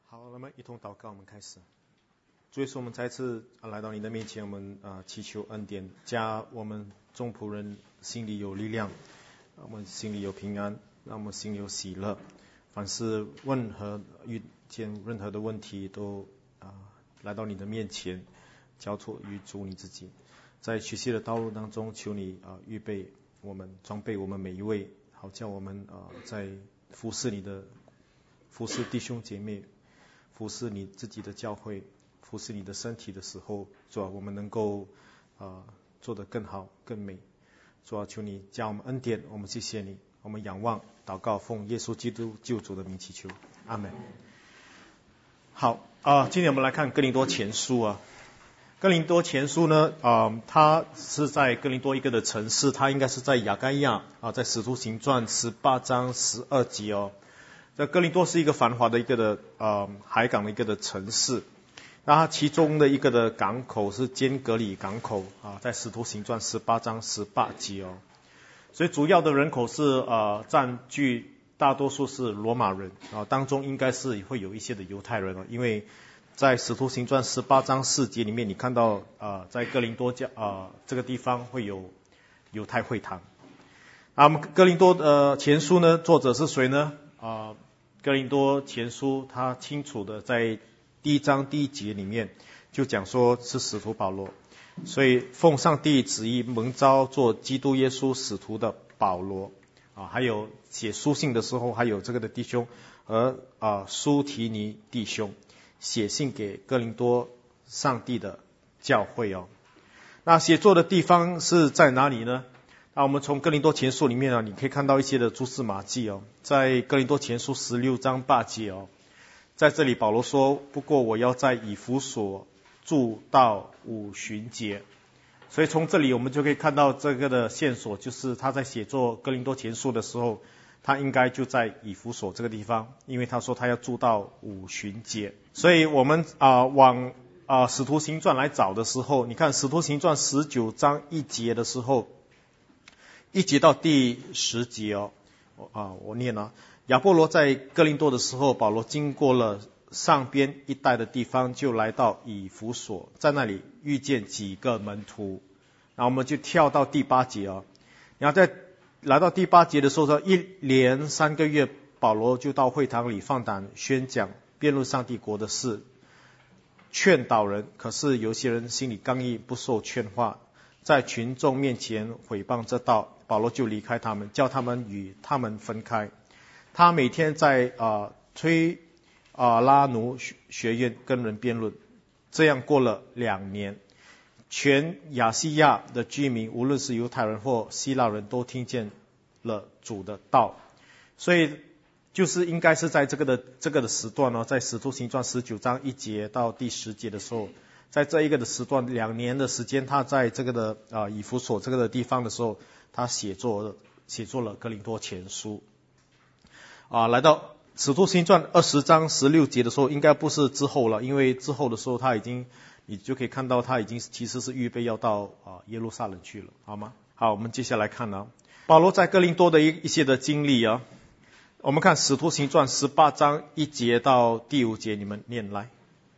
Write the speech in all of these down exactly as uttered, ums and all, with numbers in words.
好，那么一同祷告，我们开始。主耶稣，我们再次来到你的面前，我们啊祈求恩典，加我们众仆人心里有力量，我们心里有平安，让我们心里有喜乐。凡是任何遇见任何的问题，都啊来到你的面前，交托于主你自己。在学习的道路当中，求你啊预备我们，装备我们每一位，好叫我们啊在服侍你的服侍弟兄姐妹，服侍你自己的教会，服侍你的身体的时候，主啊，我们能够啊、呃、做得更好更美。主啊，求你加我们恩典，我们谢谢你，我们仰望祷告，奉耶稣基督救主的名祈求，阿门。好啊、呃，今天我们来看哥林多前书啊。哥林多前书呢，啊、呃，它是在哥林多一个的城市，它应该是在亚该亚啊，在使徒行传十八章十二节哦。这哥林多是一个繁华的一个的呃海港的一个的城市，那它其中的一个的港口是坚革里港口啊，在使徒行传十八章十八节哦。所以主要的人口是呃占据大多数是罗马人啊，当中应该是会有一些的犹太人哦，因为在使徒行传十八章四节里面，你看到啊、呃、在哥林多教啊、呃、这个地方会有犹太会堂。那我们哥林多呃前书呢，作者是谁呢？啊、呃。哥林多前书他清楚的在第一章第一节里面就讲说是使徒保罗，所以奉上帝旨意蒙召做基督耶稣使徒的保罗啊，还有写书信的时候还有这个的弟兄和啊苏提尼弟兄写信给哥林多上帝的教会哦。那写作的地方是在哪里呢？那我们从哥林多前书里面啊，你可以看到一些的蛛丝马迹哦。在哥林多前书十六章八节哦，在这里保罗说：“不过我要在以弗所住到五旬节。”所以从这里我们就可以看到这个的线索，就是他在写作哥林多前书的时候，他应该就在以弗所这个地方，因为他说他要住到五旬节。所以我们啊、呃、往啊、呃、使徒行传来找的时候，你看使徒行传十九章一节的时候。一节到第十节哦，啊，我念了。亚波罗在哥林多的时候，保罗经过了上边一带的地方，就来到以弗所，在那里遇见几个门徒。然后我们就跳到第八节哦。然后在来到第八节的时候说，一连三个月，保罗就到会堂里放胆宣讲、辩论上帝国的事，劝导人。可是有些人心里刚毅，不受劝化，在群众面前毁谤这道。保罗就离开他们，叫他们与他们分开。他每天在啊、呃、推啊、呃、拉奴学院跟人辩论，这样过了两年，全亚细亚的居民，无论是犹太人或希腊人，都听见了主的道。所以就是应该是在这个的这个的时段呢、哦，在使徒行传十九章一节到第十节的时候，在这一个的时段，两年的时间，他在这个的啊、呃、以弗所这个的地方的时候。他写作写作了哥林多前书啊，来到使徒行传二十章十六节的时候，应该不是之后了，因为之后的时候他已经，你就可以看到他已经其实是预备要到啊耶路撒冷去了，好吗？好，我们接下来看呢，保罗在哥林多的一一些的经历啊，我们看使徒行传十八章一节到第五节，你们念来。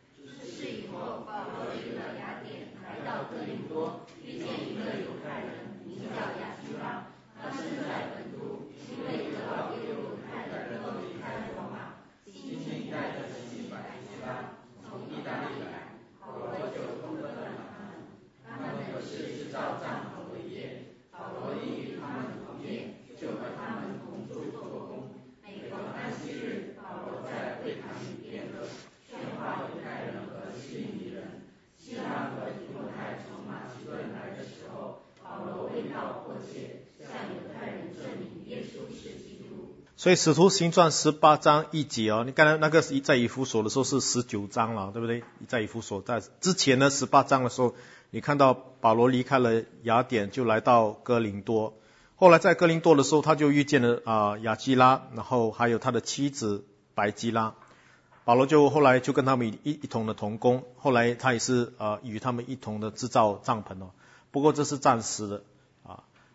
所以使徒行传十八章一节哦，你刚才那个在以弗所的时候是十九章了，对不对？在以弗所在之前呢，十八章的时候，你看到保罗离开了雅典，就来到哥林多。后来在哥林多的时候，他就遇见了啊、呃、雅基拉，然后还有他的妻子白基拉。保罗就后来就跟他们一一同的同工，后来他也是呃与他们一同的制造帐篷哦。不过这是暂时的啊。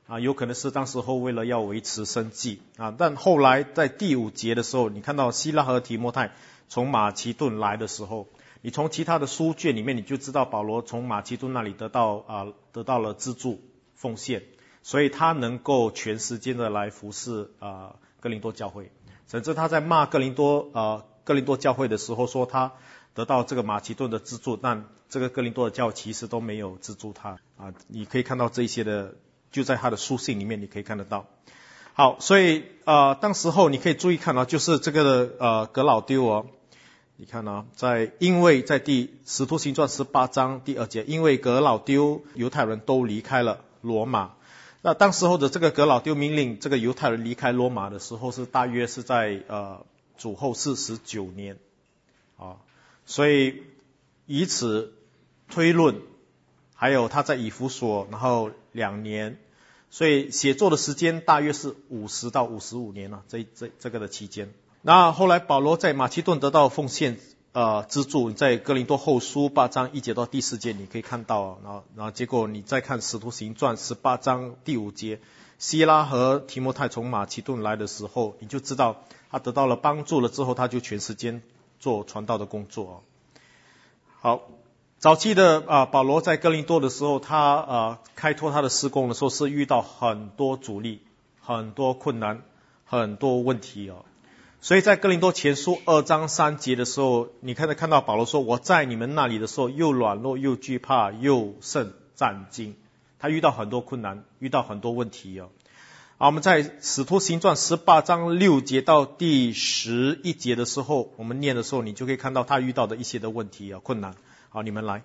啊，有可能是当时候为了要维持生计啊，但后来在第五节的时候，你看到希拉和提摩太从马其顿来的时候，你从其他的书卷里面你就知道保罗从马其顿那里得到啊得到了资助奉献，所以他能够全时间的来服侍啊哥林多教会，甚至他在骂哥林多啊哥林多教会的时候说他得到这个马其顿的资助，但这个哥林多的教其实都没有资助他啊，你可以看到这一些的。就在他的书信里面你可以看得到。好，所以呃当时候你可以注意看啊，就是这个呃格老丢哦，你看啊，在因为在第使徒行传十八章第二节，因为格老丢犹太人都离开了罗马。那当时候的这个格老丢命令这个犹太人离开罗马的时候是大约是在呃主后四十九年啊，所以以此推论，还有他在以弗所然后两年，所以写作的时间大约是五十到五十五年了、啊，这这这个的期间。那后来保罗在马其顿得到奉献呃资助，在哥林多后书八章一节到第四节你可以看到、啊，然后然后结果你再看使徒行传十八章第五节，希拉和提摩太从马其顿来的时候，你就知道他得到了帮助了之后，他就全时间做传道的工作、啊。好。早期的啊、呃、保罗在哥林多的时候，他呃开拓他的事工的时候是遇到很多阻力、很多困难、很多问题哦。所以在哥林多前书二章三节的时候，你看到看到保罗说：“我在你们那里的时候，又软弱又惧怕又甚战惊。”他遇到很多困难，遇到很多问题哦。好，我们在使徒行传十八章六节到第十一节的时候，我们念的时候，你就可以看到他遇到的一些的问题啊、困难。好，你们来。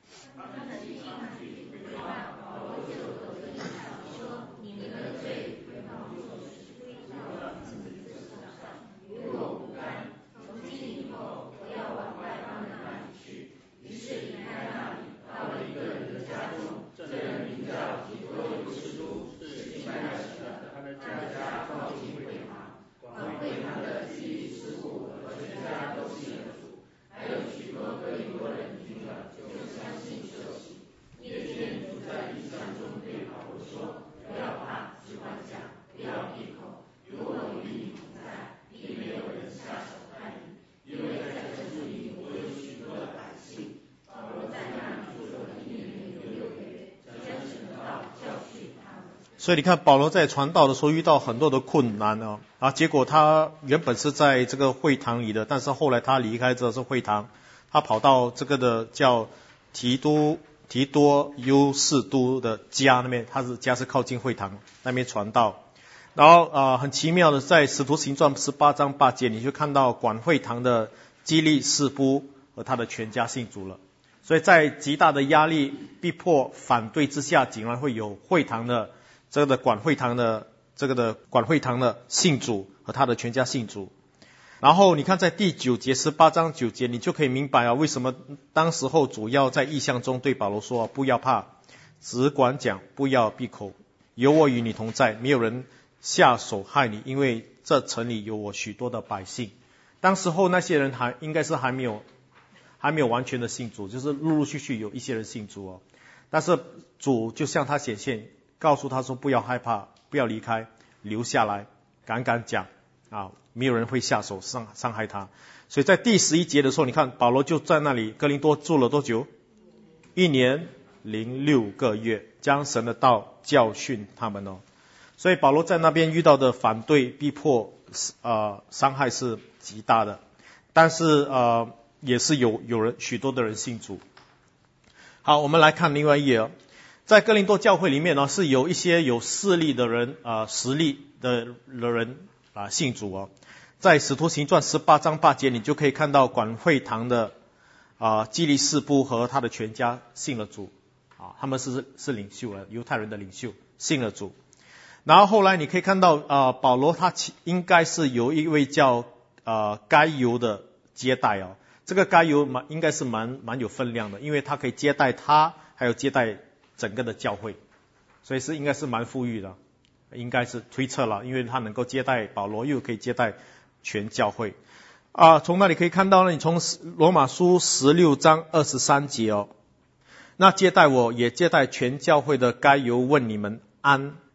所以你看保罗在传道的时候遇到很多的困难啊，啊，结果他原本是在这个会堂里的，但是后来他离开这是会堂，他跑到这个的叫提多提多优士都的家那边，他是家是靠近会堂那边传道。然后啊、呃，很奇妙的，在使徒行传十八章八节，你就看到管会堂的基利士布和他的全家信主了。所以在极大的压力、逼迫、反对之下，竟然会有会堂的这个的管会堂的这个的管会堂的信主和他的全家信主。然后你看在第九节十八章九节，你就可以明白啊，为什么当时候主要在异象中对保罗说、啊、不要怕，只管讲，不要闭口，有我与你同在，没有人下手害你，因为这城里有我许多的百姓。当时候那些人还应该是还没有还没有完全的信主，就是陆陆续续有一些人信主哦。但是主就向他显现，告诉他说不要害怕，不要离开，留下来，敢敢讲啊，没有人会下手伤伤害他。所以在第十一节的时候，你看保罗就在那里哥林多住了多久？一年零六个月，将神的道教训他们哦。所以保罗在那边遇到的反对、逼迫、呃伤害是极大的，但是呃也是有有人许多的人信主。好，我们来看另外一页哦。在哥林多教会里面呢，是有一些有势力的人啊、呃，实力的人啊、呃、信主哦。在使徒行传十八章八节，你就可以看到管会堂的啊、呃、基利士布和他的全家信了主啊，他们是是领袖了，犹太人的领袖信了主。然后后来你可以看到啊、呃，保罗他应该是由一位叫呃该犹的接待哦。这个该犹蛮应该是蛮蛮有分量的，因为他可以接待他，还有接待整个的教会，所以是应该是蛮富裕的，应该是推测了，因为他能够接待保罗，又可以接待全教会啊。从那里可以看到呢，你从罗马书十六章二十三节哦，那接待我也接待全教会的该犹问你们安，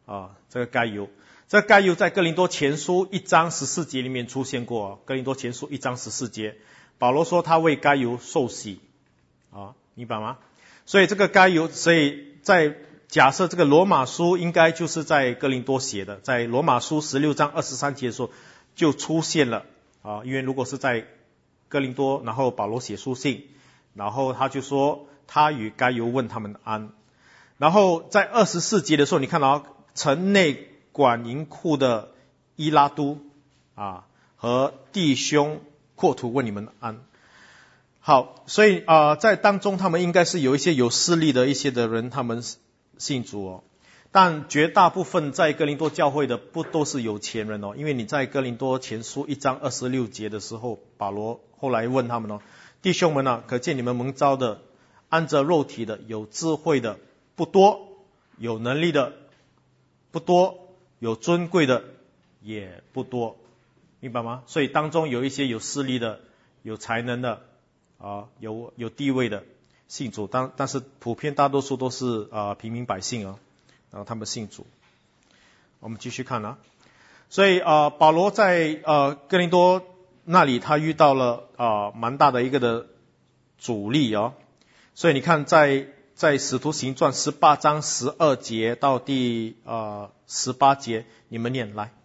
啊，这个该犹，这个该犹在哥林多前书一章十四节里面出现过、啊。哥林多前书一章十四节，保罗说他为该犹受洗，啊，明白吗？所以这个该犹，所以在假设这个罗马书应该就是在哥林多写的，在罗马书十六章二十三节的时候就出现了啊，因为如果是在哥林多，然后保罗写书信，然后他就说他与该犹问他们安，然后在二十四节的时候，你看到城内管银库的伊拉都啊和弟兄扩图问你们安。好，所以啊、呃，在当中他们应该是有一些有势力的一些的人，他们信主哦。但绝大部分在哥林多教会的不都是有钱人哦，因为你在哥林多前书一章二十六节的时候，保罗后来问他们哦，弟兄们啊，可见你们蒙召的，按着肉体的，有智慧的不多，有能力的不多，有尊贵的也不多，明白吗？所以当中有一些有势力的，有才能的啊，有有地位的信主，但但是普遍大多数都是啊平民百姓啊，然后他们信主。我们继续看啊，所以啊保罗在呃哥林多那里他遇到了啊蛮大的一个的阻力啊，所以你看在在使徒行传十八章十二节到第呃十八节，你们念来。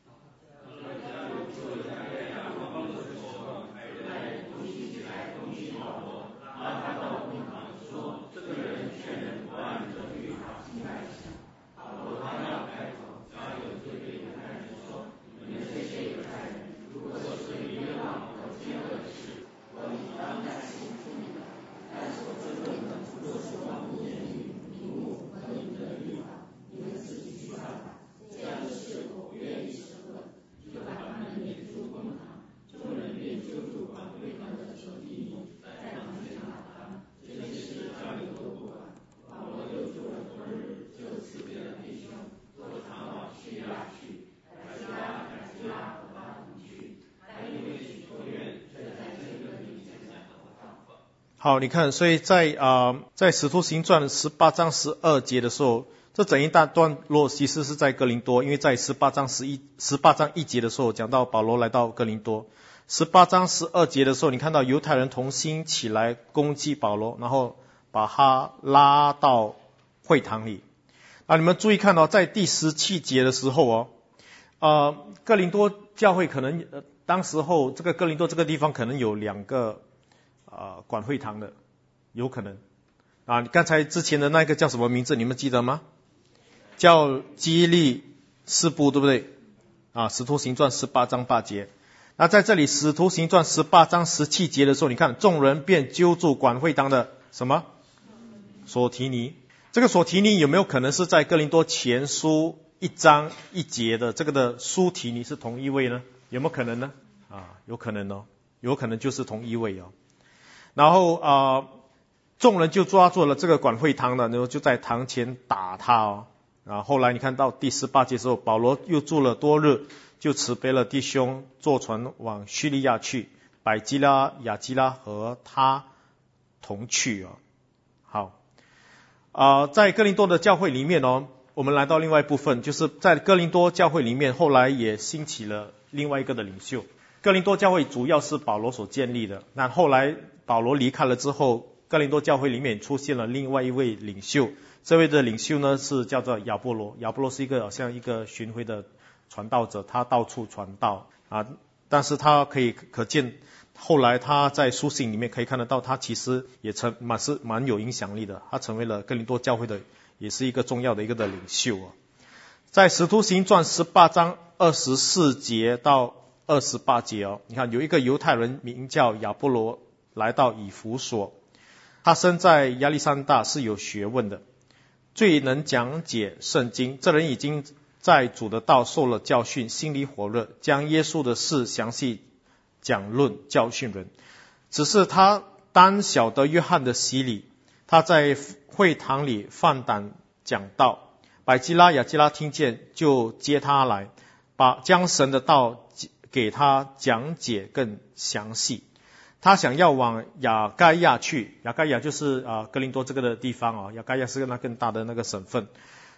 好，你看，所以在啊、呃，在使徒行传十八章十二节的时候，这整一大段落其实是在哥林多，因为在十八章十一十八章一节的时候讲到保罗来到哥林多，十八章十二节的时候，你看到犹太人同心起来攻击保罗，然后把他拉到会堂里。啊，你们注意看到，在第十七节的时候哦，呃，哥林多教会可能、呃、当时候这个哥林多这个地方可能有两个。啊、呃，管会堂的有可能啊！你刚才之前的那个叫什么名字？你们记得吗？叫基利士部，对不对？啊，使徒行传十八章八节。那在这里，使徒行传十八章十七节的时候，你看众人便揪住管会堂的什么？所提尼。这个所提尼有没有可能是在哥林多前书一章一节的这个的书提尼是同一位呢？有没有可能呢？啊，有可能哦，有可能就是同一位哦。然后啊、呃，众人就抓住了这个管会堂的，然后就在堂前打他哦。然后后来你看到第十八节的时候，保罗又住了多日，就辞别了弟兄，坐船往叙利亚去，百基拉、亚基拉和他同去哦。好，啊、呃，在哥林多的教会里面哦，我们来到另外一部分，就是在哥林多教会里面，后来也兴起了另外一个的领袖。哥林多教会主要是保罗所建立的，那后来保罗离开了之后，哥林多教会里面出现了另外一位领袖，这位的领袖呢是叫做亚波罗。亚波罗是一个好像一个巡回的传道者，他到处传道啊，但是他可以可见后来他在书信里面可以看得到，他其实也成蛮是蛮有影响力的，他成为了哥林多教会的也是一个重要的一个的领袖啊。在使徒行传十八章二十四节到二十八节哦，你看有一个犹太人名叫亚波罗来到以弗所，他生在亚历山大，是有学问的，最能讲解圣经。这人已经在主的道受了教训，心里火热，将耶稣的事详细讲论教训人。只是他单晓得约翰的洗礼，他在会堂里放胆讲道，百基拉、亚基拉听见就接他来，把将神的道给他讲解更详细。他想要往亚该亚去，亚该亚就是啊、呃、哥林多这个的地方啊，亚该亚是那更大的那个省份。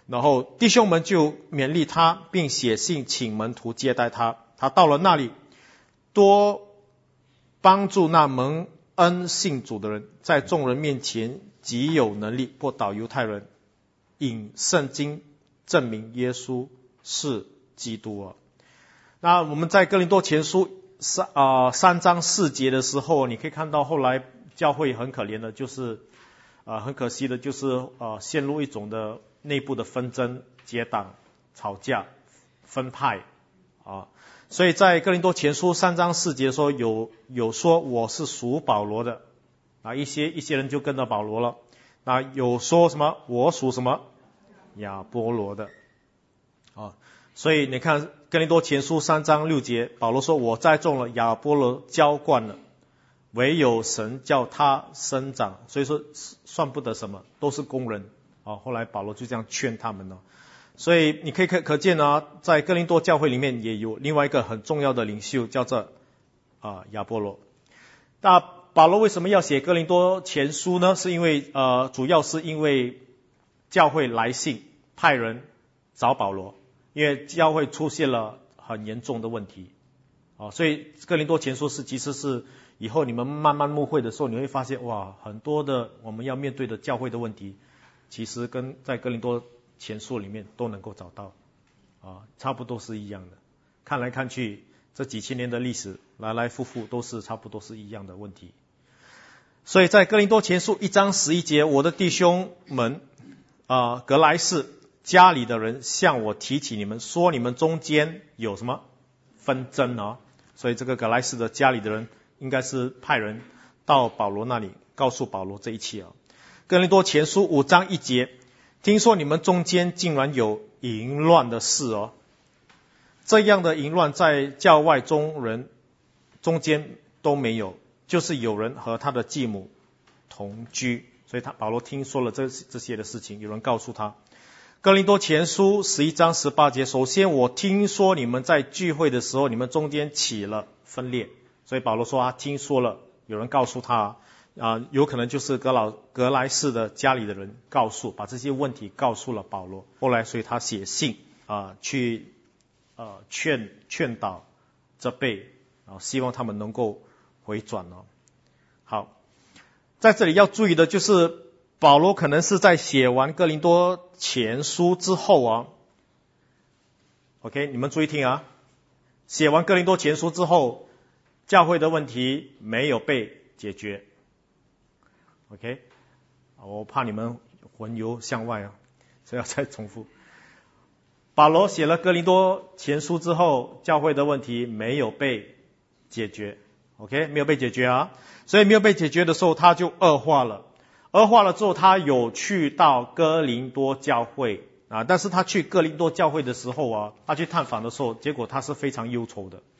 然后弟兄们就勉励他，并写信请门徒接待他。他到了那里，多帮助那蒙恩信主的人，在众人面前极有能力驳倒犹太人，引圣经证明耶稣是基督啊。那我们在哥林多前书三啊、呃、三章四节的时候，你可以看到后来教会很可怜的，就是啊、呃、很可惜的，就是呃陷入一种的内部的纷争、结党、吵架、分派啊。所以在哥林多前书三章四节说，有有说我是属保罗的啊，一些一些人就跟着保罗了。那有说什么我属什么亚波罗的啊。所以你看哥林多前书三章六节，保罗说我栽种了，亚波罗浇灌了，唯有神叫他生长，所以说算不得什么，都是工人啊。后来保罗就这样劝他们了。所以你可以可可见啊，在哥林多教会里面也有另外一个很重要的领袖，叫做啊亚波罗。那保罗为什么要写哥林多前书呢？是因为呃，主要是因为教会来信派人找保罗，因为教会出现了很严重的问题啊，所以哥林多前书是其实是以后你们慢慢牧会的时候，你会发现哇，很多的我们要面对的教会的问题，其实跟在哥林多前书里面都能够找到啊，差不多是一样的。看来看去，这几千年的历史来来复复都是差不多是一样的问题。所以在哥林多前书一章十一节，我的弟兄们啊，格莱士家里的人向我提起你们，说你们中间有什么纷争啊？所以这个格莱士的家里的人应该是派人到保罗那里告诉保罗这一切啊。哥林多前书五章一节，听说你们中间竟然有淫乱的事哦。这样的淫乱在教外中人中间都没有，就是有人和他的继母同居，所以他保罗听说了这这些的事情，有人告诉他。哥林多前书十一章十八节，首先我听说你们在聚会的时候，你们中间起了分裂，所以保罗说他听说了，有人告诉他啊、呃，有可能就是格老格莱士的家里的人告诉，把这些问题告诉了保罗。后来，所以他写信啊、呃，去呃劝劝导责备啊，希望他们能够回转哦。好，在这里要注意的就是，保罗可能是在写完哥林多前书之后啊 ，OK， 你们注意听啊，写完哥林多前书之后，教会的问题没有被解决 ，OK， 我怕你们魂游向外啊，所以要再重复。保罗写了哥林多前书之后，教会的问题没有被解决 ，OK， 没有被解决啊，所以没有被解决的时候，他就恶化了。恶化了之后，他有去到哥林多教会啊，但是他去哥林多教会的时候啊，他去探访的时候，结果他是非常忧愁的，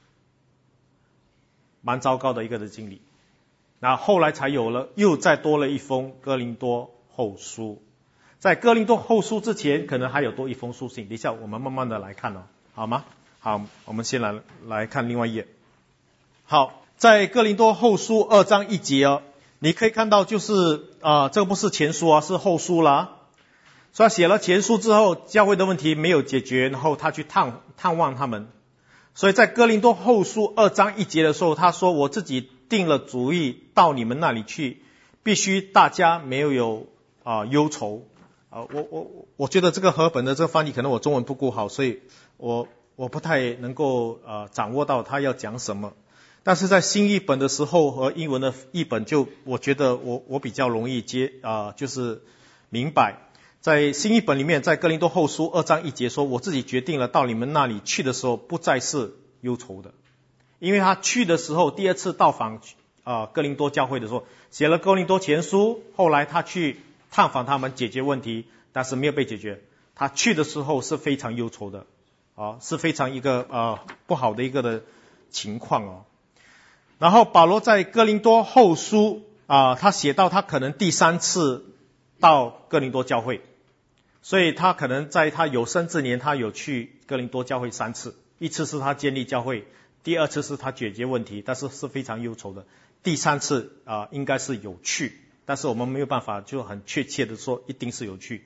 蛮糟糕的一个的经历。那后来才有了，又再多了一封哥林多后书。在哥林多后书之前，可能还有多一封书信。等一下我们慢慢的来看哦，好吗？好，我们先来来看另外一页。好，在哥林多后书二章一节哦。你可以看到就是啊、呃，这个不是前书啊，是后书啦。所以他写了前书之后，教会的问题没有解决，然后他去探探望他们。所以在哥林多后书二章一节的时候，他说我自己定了主意到你们那里去，必须大家没有有啊、呃、忧愁啊、呃。我我我觉得这个和本的这个翻译可能我中文不够好，所以我我不太能够呃掌握到他要讲什么。但是在新译本的时候和英文的译本就，我觉得我我比较容易接啊、呃，就是明白。在新译本里面，在哥林多后书二章一节说，我自己决定了到你们那里去的时候，不再是忧愁的，因为他去的时候，第二次到访啊、呃、哥林多教会的时候，写了哥林多前书，后来他去探访他们解决问题，但是没有被解决。他去的时候是非常忧愁的，啊，是非常一个呃不好的一个的情况哦。然后保罗在哥林多后书啊、呃，他写到他可能第三次到哥林多教会，所以他可能在他有生之年，他有去哥林多教会三次，一次是他建立教会，第二次是他解决问题，但是是非常忧愁的，第三次啊、呃、应该是有去，但是我们没有办法就很确切的说一定是有去，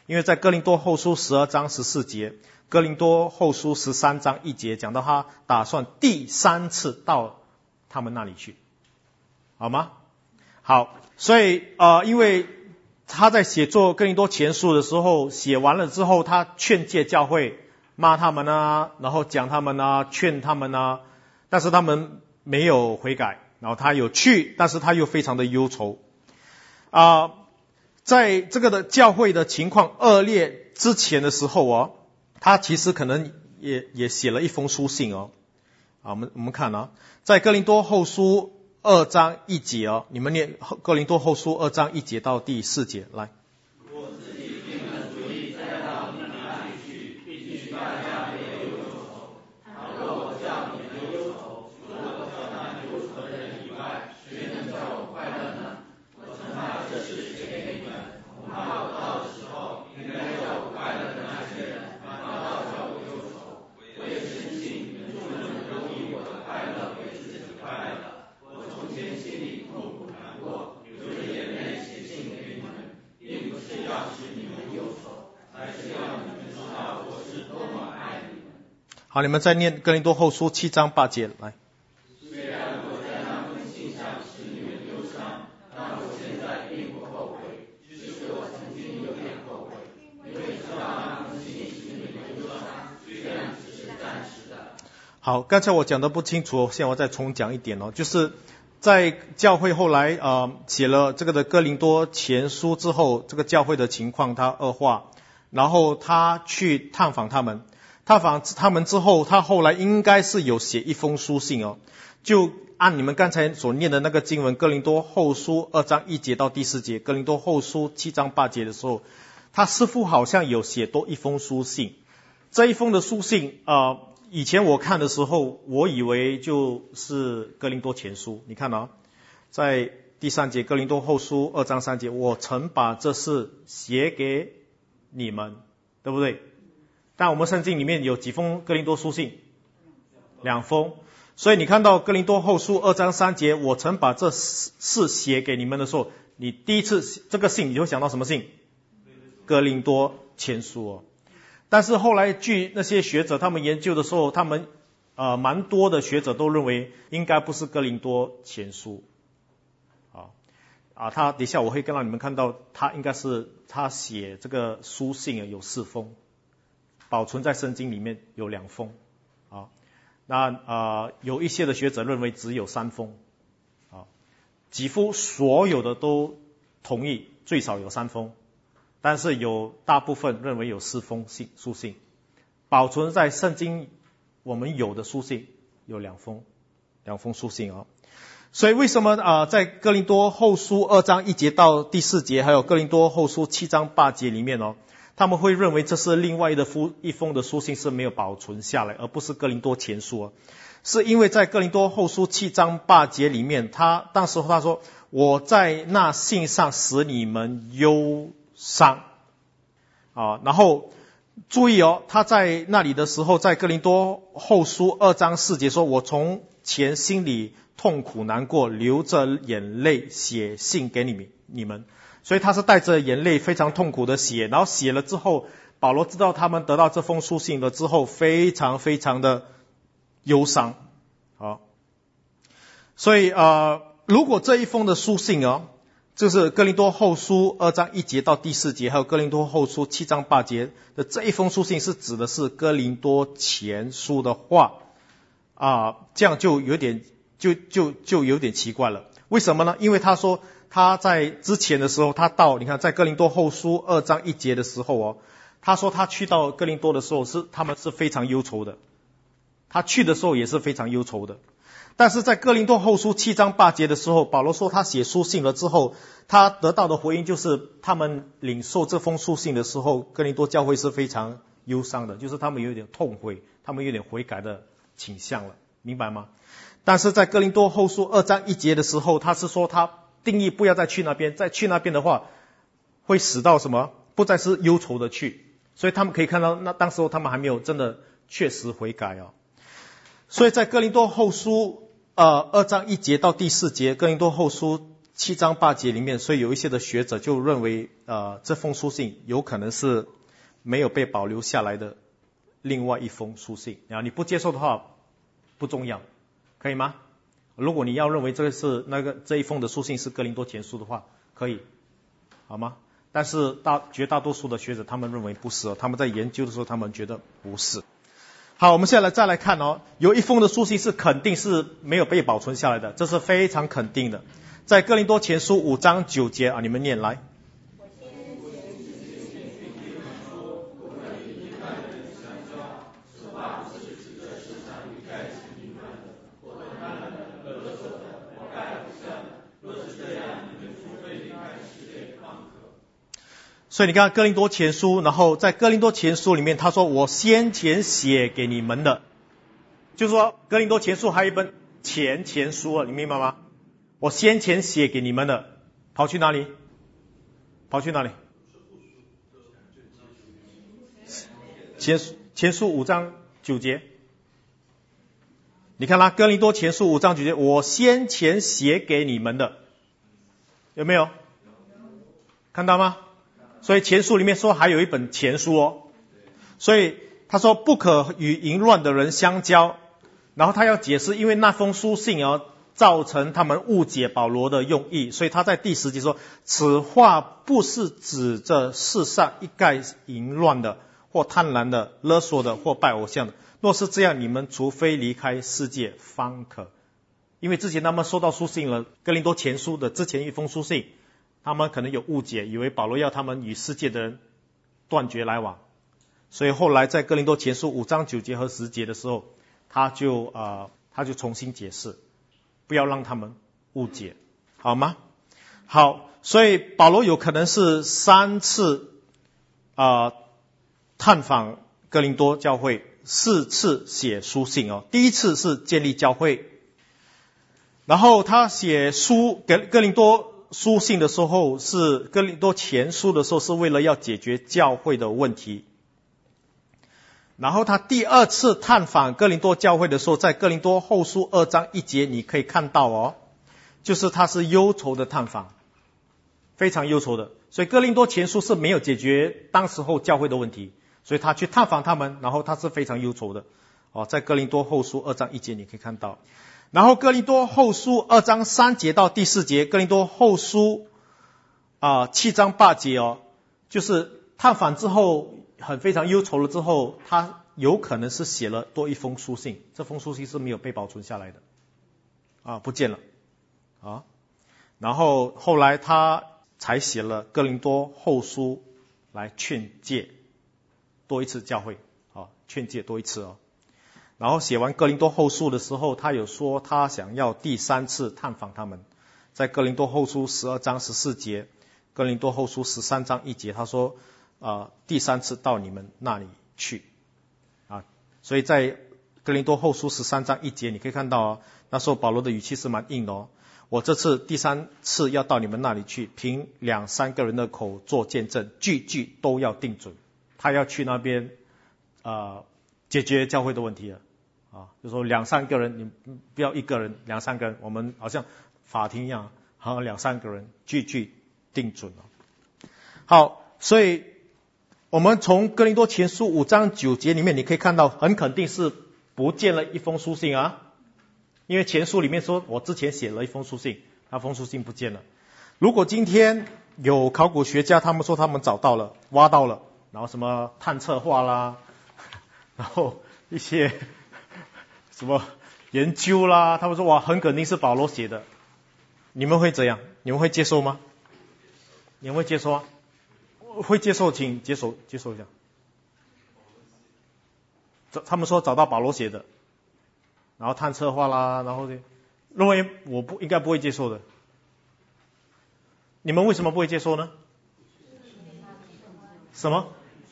因为在哥林多后书十二章十四节，哥林多后书十三章一节讲到他打算第三次到他们那里去，好吗？好，所以呃，因为他在写作哥林多前书的时候，写完了之后，他劝诫教会，骂他们啊，然后讲他们啊，劝他们啊，但是他们没有悔改，然后他有去，但是他又非常的忧愁啊、呃。在这个的教会的情况恶劣之前的时候哦，他其实可能也也写了一封书信哦。啊，我们我们看啊，在哥林多后书二章一节哦，你们念哥林多后书二章一节到第四节来。 我自己定了主意，再到你们那里去，必须大家没有忧愁。倘若我叫你们忧愁，除了叫那忧愁的人以外，谁能叫我快乐呢？我曾把这事写给你们，恐怕我到的时候，应该叫我快乐的那些人，反倒叫我忧愁。我也深信你们众人都以我的快乐为自己快乐。我从前心里痛苦难过，流着眼泪写信给你们，并不是要使你们忧愁，而是要你们知道我是多么爱你们。 好，你们再念哥林多后书七章八节来。 虽然我在那封信上使你们忧伤，但我现在并不后悔，只是我曾经有点后悔，因为知道那封信使你们忧伤，虽然只是暂时的。 好，刚才我讲的不清楚，现在我再重讲一点哦，就是在教会后来呃写了这个的哥林多前书之后，这个教会的情况他恶化，然后他去探访他们，探访他们之后，他后来应该是有写一封书信哦，就按你们刚才所念的那个经文，哥林多后书二章一节到第四节，哥林多后书七章八节的时候，他似乎好像有写多一封书信。这一封的书信呃以前我看的时候，我以为就是哥林多前书。你看啊，在第三节哥林多后书二章三节，我曾把这事写给你们，对不对？但我们圣经里面有几封哥林多书信？两封。所以你看到哥林多后书二章三节，我曾把这事写给你们的时候，你第一次这个信你就会想到什么信？哥林多前书哦。但是后来据那些学者他们研究的时候，他们呃蛮多的学者都认为应该不是哥林多前书啊啊，他等一下我会跟让你们看到，他应该是他写这个书信有四封，保存在圣经里面有两封啊。那呃有一些的学者认为只有三封啊，几乎所有的都同意最少有三封。但是有大部分认为有四封信书信，保存在圣经我们有的书信有两封，两封书信啊。所以为什么啊、呃、在哥林多后书二章一节到第四节，还有哥林多后书七章八节里面哦，他们会认为这是另外的一封的书信是没有保存下来，而不是哥林多前书啊。是因为在哥林多后书七章八节里面，他当时他说我在那信上使你们忧伤啊，然后注意哦，他在那里的时候，在哥林多后书二章四节说，我从前心里痛苦难过，流着眼泪写信给你们你们，所以他是带着眼泪非常痛苦的写，然后写了之后，保罗知道他们得到这封书信了之后，非常非常的忧伤啊，所以呃，如果这一封的书信哦，就是哥林多后书二章一节到第四节，还有哥林多后书七章八节的这一封书信是指的是哥林多前书的话啊，这样就有点就就就有点奇怪了。为什么呢？因为他说他在之前的时候，他到你看在哥林多后书二章一节的时候哦，他说他去到哥林多的时候是他们是非常忧愁的，他去的时候也是非常忧愁的。但是在哥林多后书七章八节的时候，保罗说他写书信了之后，他得到的回应就是他们领受这封书信的时候，哥林多教会是非常忧伤的，就是他们有点痛悔，他们有点悔改的倾向了，明白吗？但是在哥林多后书二章一节的时候，他是说他定义不要再去那边，再去那边的话会使到什么？不再是忧愁的去，所以他们可以看到那当时候他们还没有真的确实悔改哦。所以在哥林多后书呃二章一节到第四节，哥林多后书七章八节里面，所以有一些的学者就认为，呃，这封书信有可能是没有被保留下来的另外一封书信。然后你不接受的话不重要，可以吗？如果你要认为这个是那个这一封的书信是哥林多前书的话，可以，好吗？但是大绝大多数的学者他们认为不是，他们在研究的时候他们觉得不是。好，我们现在来再来看哦，有一封的书信是肯定是没有被保存下来的，这是非常肯定的。在哥林多前书五章九节啊，你们念来。所以你看哥林多前书，然后在哥林多前书里面他说我先前写给你们的，就是说哥林多前书还有一本前前书啊，你明白吗？我先前写给你们的，跑去哪里？跑去哪里？前前书五章九节，你看啦，哥林多前书五章九节，我先前写给你们的，有没有？看到吗？所以前书里面说还有一本前书哦，所以他说不可与淫乱的人相交，然后他要解释，因为那封书信哦造成他们误解保罗的用意，所以他在第十节说，此话不是指着世上一概淫乱的或贪婪的勒索的或拜偶像的，若是这样，你们除非离开世界方可。因为之前他们收到书信了，哥林多前书的之前一封书信，他们可能有误解，以为保罗要他们与世界的人断绝来往，所以后来在哥林多前书五章九节和十节的时候，他就呃他就重新解释，不要让他们误解，好吗？好，所以保罗有可能是三次啊、呃、探访哥林多教会，四次写书信哦。第一次是建立教会，然后他写书给哥林多书信的时候，是哥林多前书的时候，是为了要解决教会的问题。然后他第二次探访哥林多教会的时候，在哥林多后书二章一节你可以看到哦，就是他是忧愁的探访，非常忧愁的。所以哥林多前书是没有解决当时候教会的问题，所以他去探访他们，然后他是非常忧愁的哦，在哥林多后书二章一节你可以看到。然后哥林多后书二章三节到第四节，哥林多后书啊、呃、七章八节哦，就是探访之后很非常忧愁了之后，他有可能是写了多一封书信，这封书信是没有被保存下来的啊，不见了啊。然后后来他才写了哥林多后书来劝诫多一次教会啊，劝诫多一次哦。然后写完哥林多后书的时候，他有说他想要第三次探访他们，在哥林多后书十二章十四节，哥林多后书十三章一节，他说呃，第三次到你们那里去啊。所以在哥林多后书十三章一节你可以看到哦，那时候保罗的语气是蛮硬的哦，我这次第三次要到你们那里去，凭两三个人的口做见证，句句都要定准。他要去那边呃解决教会的问题了啊，就说两三个人，你不要一个人，两三个人，我们好像法庭一样，好两三个人，句句定准了。好，所以我们从哥林多前书五章九节里面，你可以看到，很肯定是不见了一封书信啊，因为前书里面说我之前写了一封书信，那封书信不见了。如果今天有考古学家他们说他们找到了，挖到了，然后什么探测画啦，然后一些什么研究啦，他们说哇很肯定是保罗写的，你们会怎样？你们会接受吗？你们会接受啊？会接受请接受接受一下。他们说找到保罗写的，然后探测画啦，然后认为我不应该不会接受的。你们为什么不会接受呢？什么？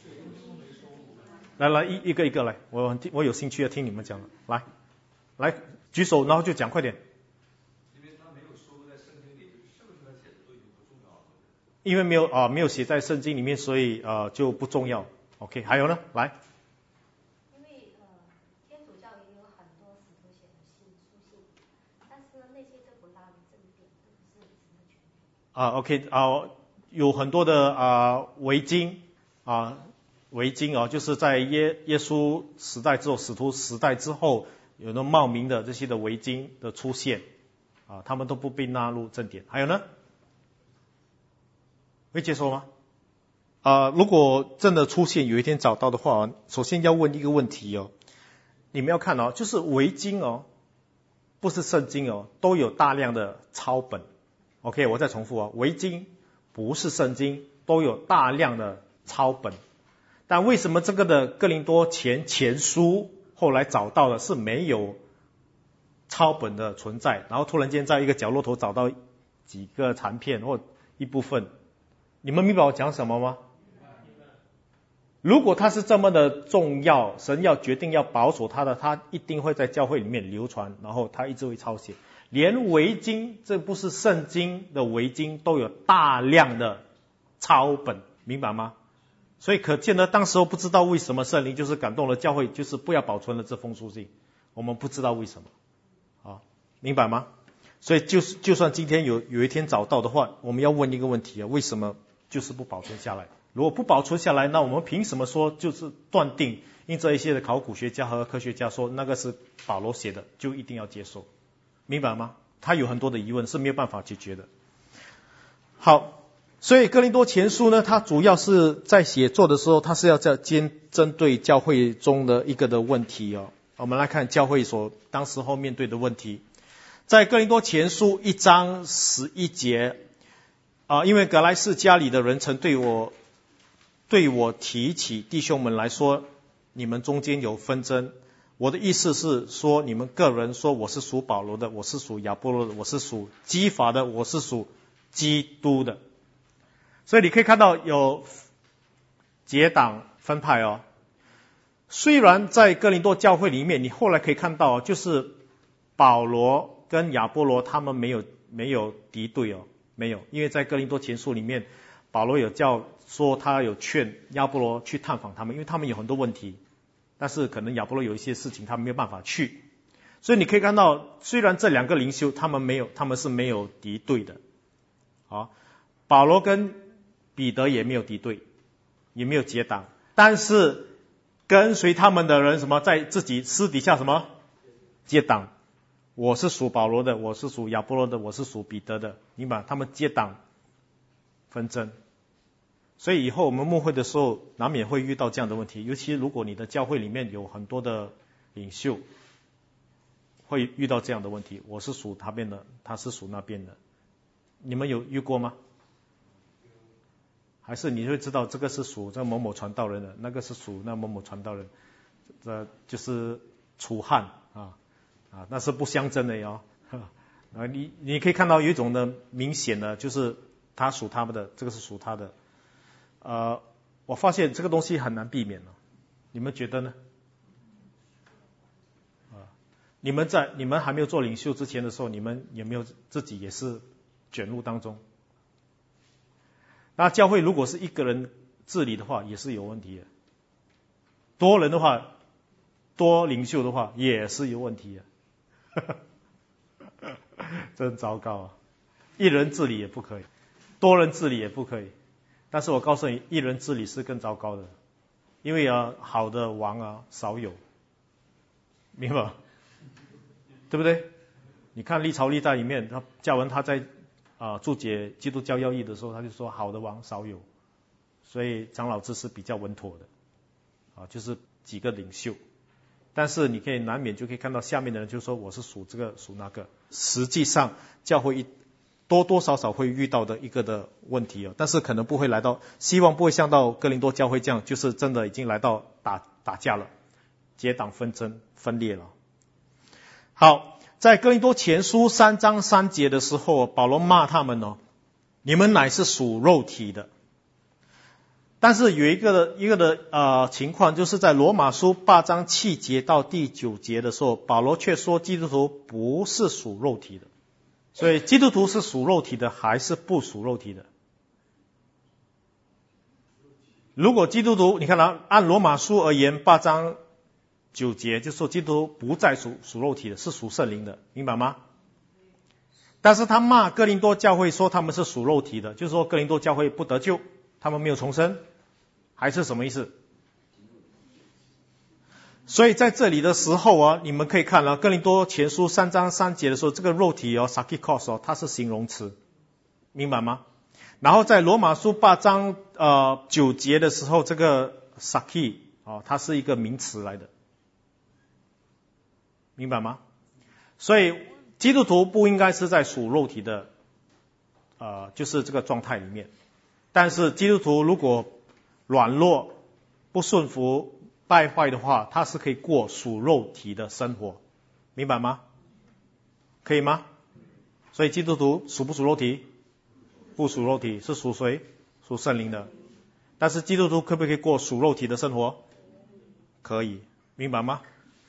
来来一一个一个来，我我有兴趣要听你们讲了，来来举手，然后就讲快点。 因为他没有说在圣经里，是不是他写的都已经不重要了。 因为没有啊、呃、没有写在圣经里面，所以呃就不重要。OK， 还有呢，来。 因为呃天主教也有很多使徒写的信书信，但是那些都不大证点，是不是怎么觉得？ 啊 OK 啊，有很多的啊围巾啊围巾啊，就是在耶耶稣时代之后，使徒时代之后，有那冒名的这些的围巾的出现啊，他们都不被纳入正典。还有呢，会接受吗？啊，如果真的出现有一天找到的话，首先要问一个问题哦，你们要看哦，就是围巾哦，不是圣经哦，都有大量的抄本。OK， 我再重复哦，围巾不是圣经，都有大量的抄本。但为什么这个的哥林多前前书后来找到的是没有抄本的存在，然后突然间在一个角落头找到几个残片或一部分？你们明白我讲什么吗？如果它是这么的重要，神要决定要保守它的，他一定会在教会里面流传，然后他一直会抄写。连围巾，这不是圣经的围巾，都有大量的抄本，明白吗？所以可见呢，当时候不知道为什么圣灵就是感动了教会，就是不要保存了这封书信，我们不知道为什么，啊，明白吗？所以就是就算今天有有一天找到的话，我们要问一个问题啊，为什么就是不保存下来？如果不保存下来，那我们凭什么说就是断定，因这一些的考古学家和科学家说那个是保罗写的，就一定要接受，明白吗？他有很多的疑问是没有办法解决的。好，所以哥林多前书呢，它主要是在写作的时候，它是要在针针对教会中的一个的问题哦。我们来看教会所当时候面对的问题，在哥林多前书一章十一节啊，因为格莱士家里的人曾对我对我提起，弟兄们来说，你们中间有纷争。我的意思是说，你们个人说我是属保罗的，我是属亚波罗的，我是属基法的，我是属基督的。所以你可以看到有结党分派哦。虽然在哥林多教会里面，你后来可以看到，就是保罗跟亚波罗他们没有没有敌对哦，没有，因为在哥林多前书里面，保罗有叫说他有劝亚波罗去探访他们，因为他们有很多问题，但是可能亚波罗有一些事情他们没有办法去，所以你可以看到，虽然这两个领袖他们没有，他们是没有敌对的，好，保罗跟彼得也没有敌对，也没有结党，但是跟随他们的人什么，在自己私底下什么结党，我是属保罗的，我是属亚波罗的，我是属彼得的，明白？他们结党纷争。所以以后我们牧会的时候难免会遇到这样的问题，尤其如果你的教会里面有很多的领袖，会遇到这样的问题，我是属他边的，他是属那边的，你们有遇过吗？还是你会知道这个是属这个某某传道人的，那个是属那某某传道人，这就是楚汉啊啊，那是不相争的哟。啊，你你可以看到有一种的明显的就是他属他们的，这个是属他的。呃，我发现这个东西很难避免了，你们觉得呢？啊，你们在你们还没有做领袖之前的时候，你们有没有自己也是卷入当中？那教会如果是一个人治理的话，也是有问题的；多人的话，多领袖的话，也是有问题的。真糟糕啊！一人治理也不可以，多人治理也不可以。但是我告诉你，一人治理是更糟糕的，因为啊，好的王啊少有，明白吗？对不对？你看历朝历代里面，他教文他在啊注解基督教要义的时候，他就说好的王少有，所以长老制是比较稳妥的，啊，就是几个领袖。但是你可以难免就可以看到下面的人就说我是属这个属那个，实际上教会一多多少少会遇到的一个的问题哦，但是可能不会来到，希望不会像到哥林多教会这样，就是真的已经来到打打架了，结党纷争分裂了。好，在哥林多前书三章三节的时候，保罗骂他们哦，你们乃是属肉体的。但是有一个的一个的呃情况，就是在罗马书八章七节到第九节的时候，保罗却说基督徒不是属肉体的。所以基督徒是属肉体的还是不属肉体的？如果基督徒，你看啊，按罗马书而言，八章九节就说基督徒不再属属肉体的，是属圣灵的，明白吗？ 但是他骂哥林多教会说他们是属肉体的，就是说哥林多教会不得救，他们没有重生，还是什么意思？所以在这里的时候啊，你们可以看了哥林多前书三章三节的时候，这个肉体哦 sarkikos 哦，它是形容词，明白吗？然后在罗马书八章呃九节的时候，这个 sarki 哦，它是一个名词来的，明白吗？所以基督徒不应该是在属肉体的呃就是这个状态里面，但是基督徒如果软弱不顺服败坏的话，他是可以过属肉体的生活，明白吗？可以吗？所以基督徒属不属肉体？不属肉体，是属谁？属圣灵的。但是基督徒可不可以过属肉体的生活？可以，明白吗？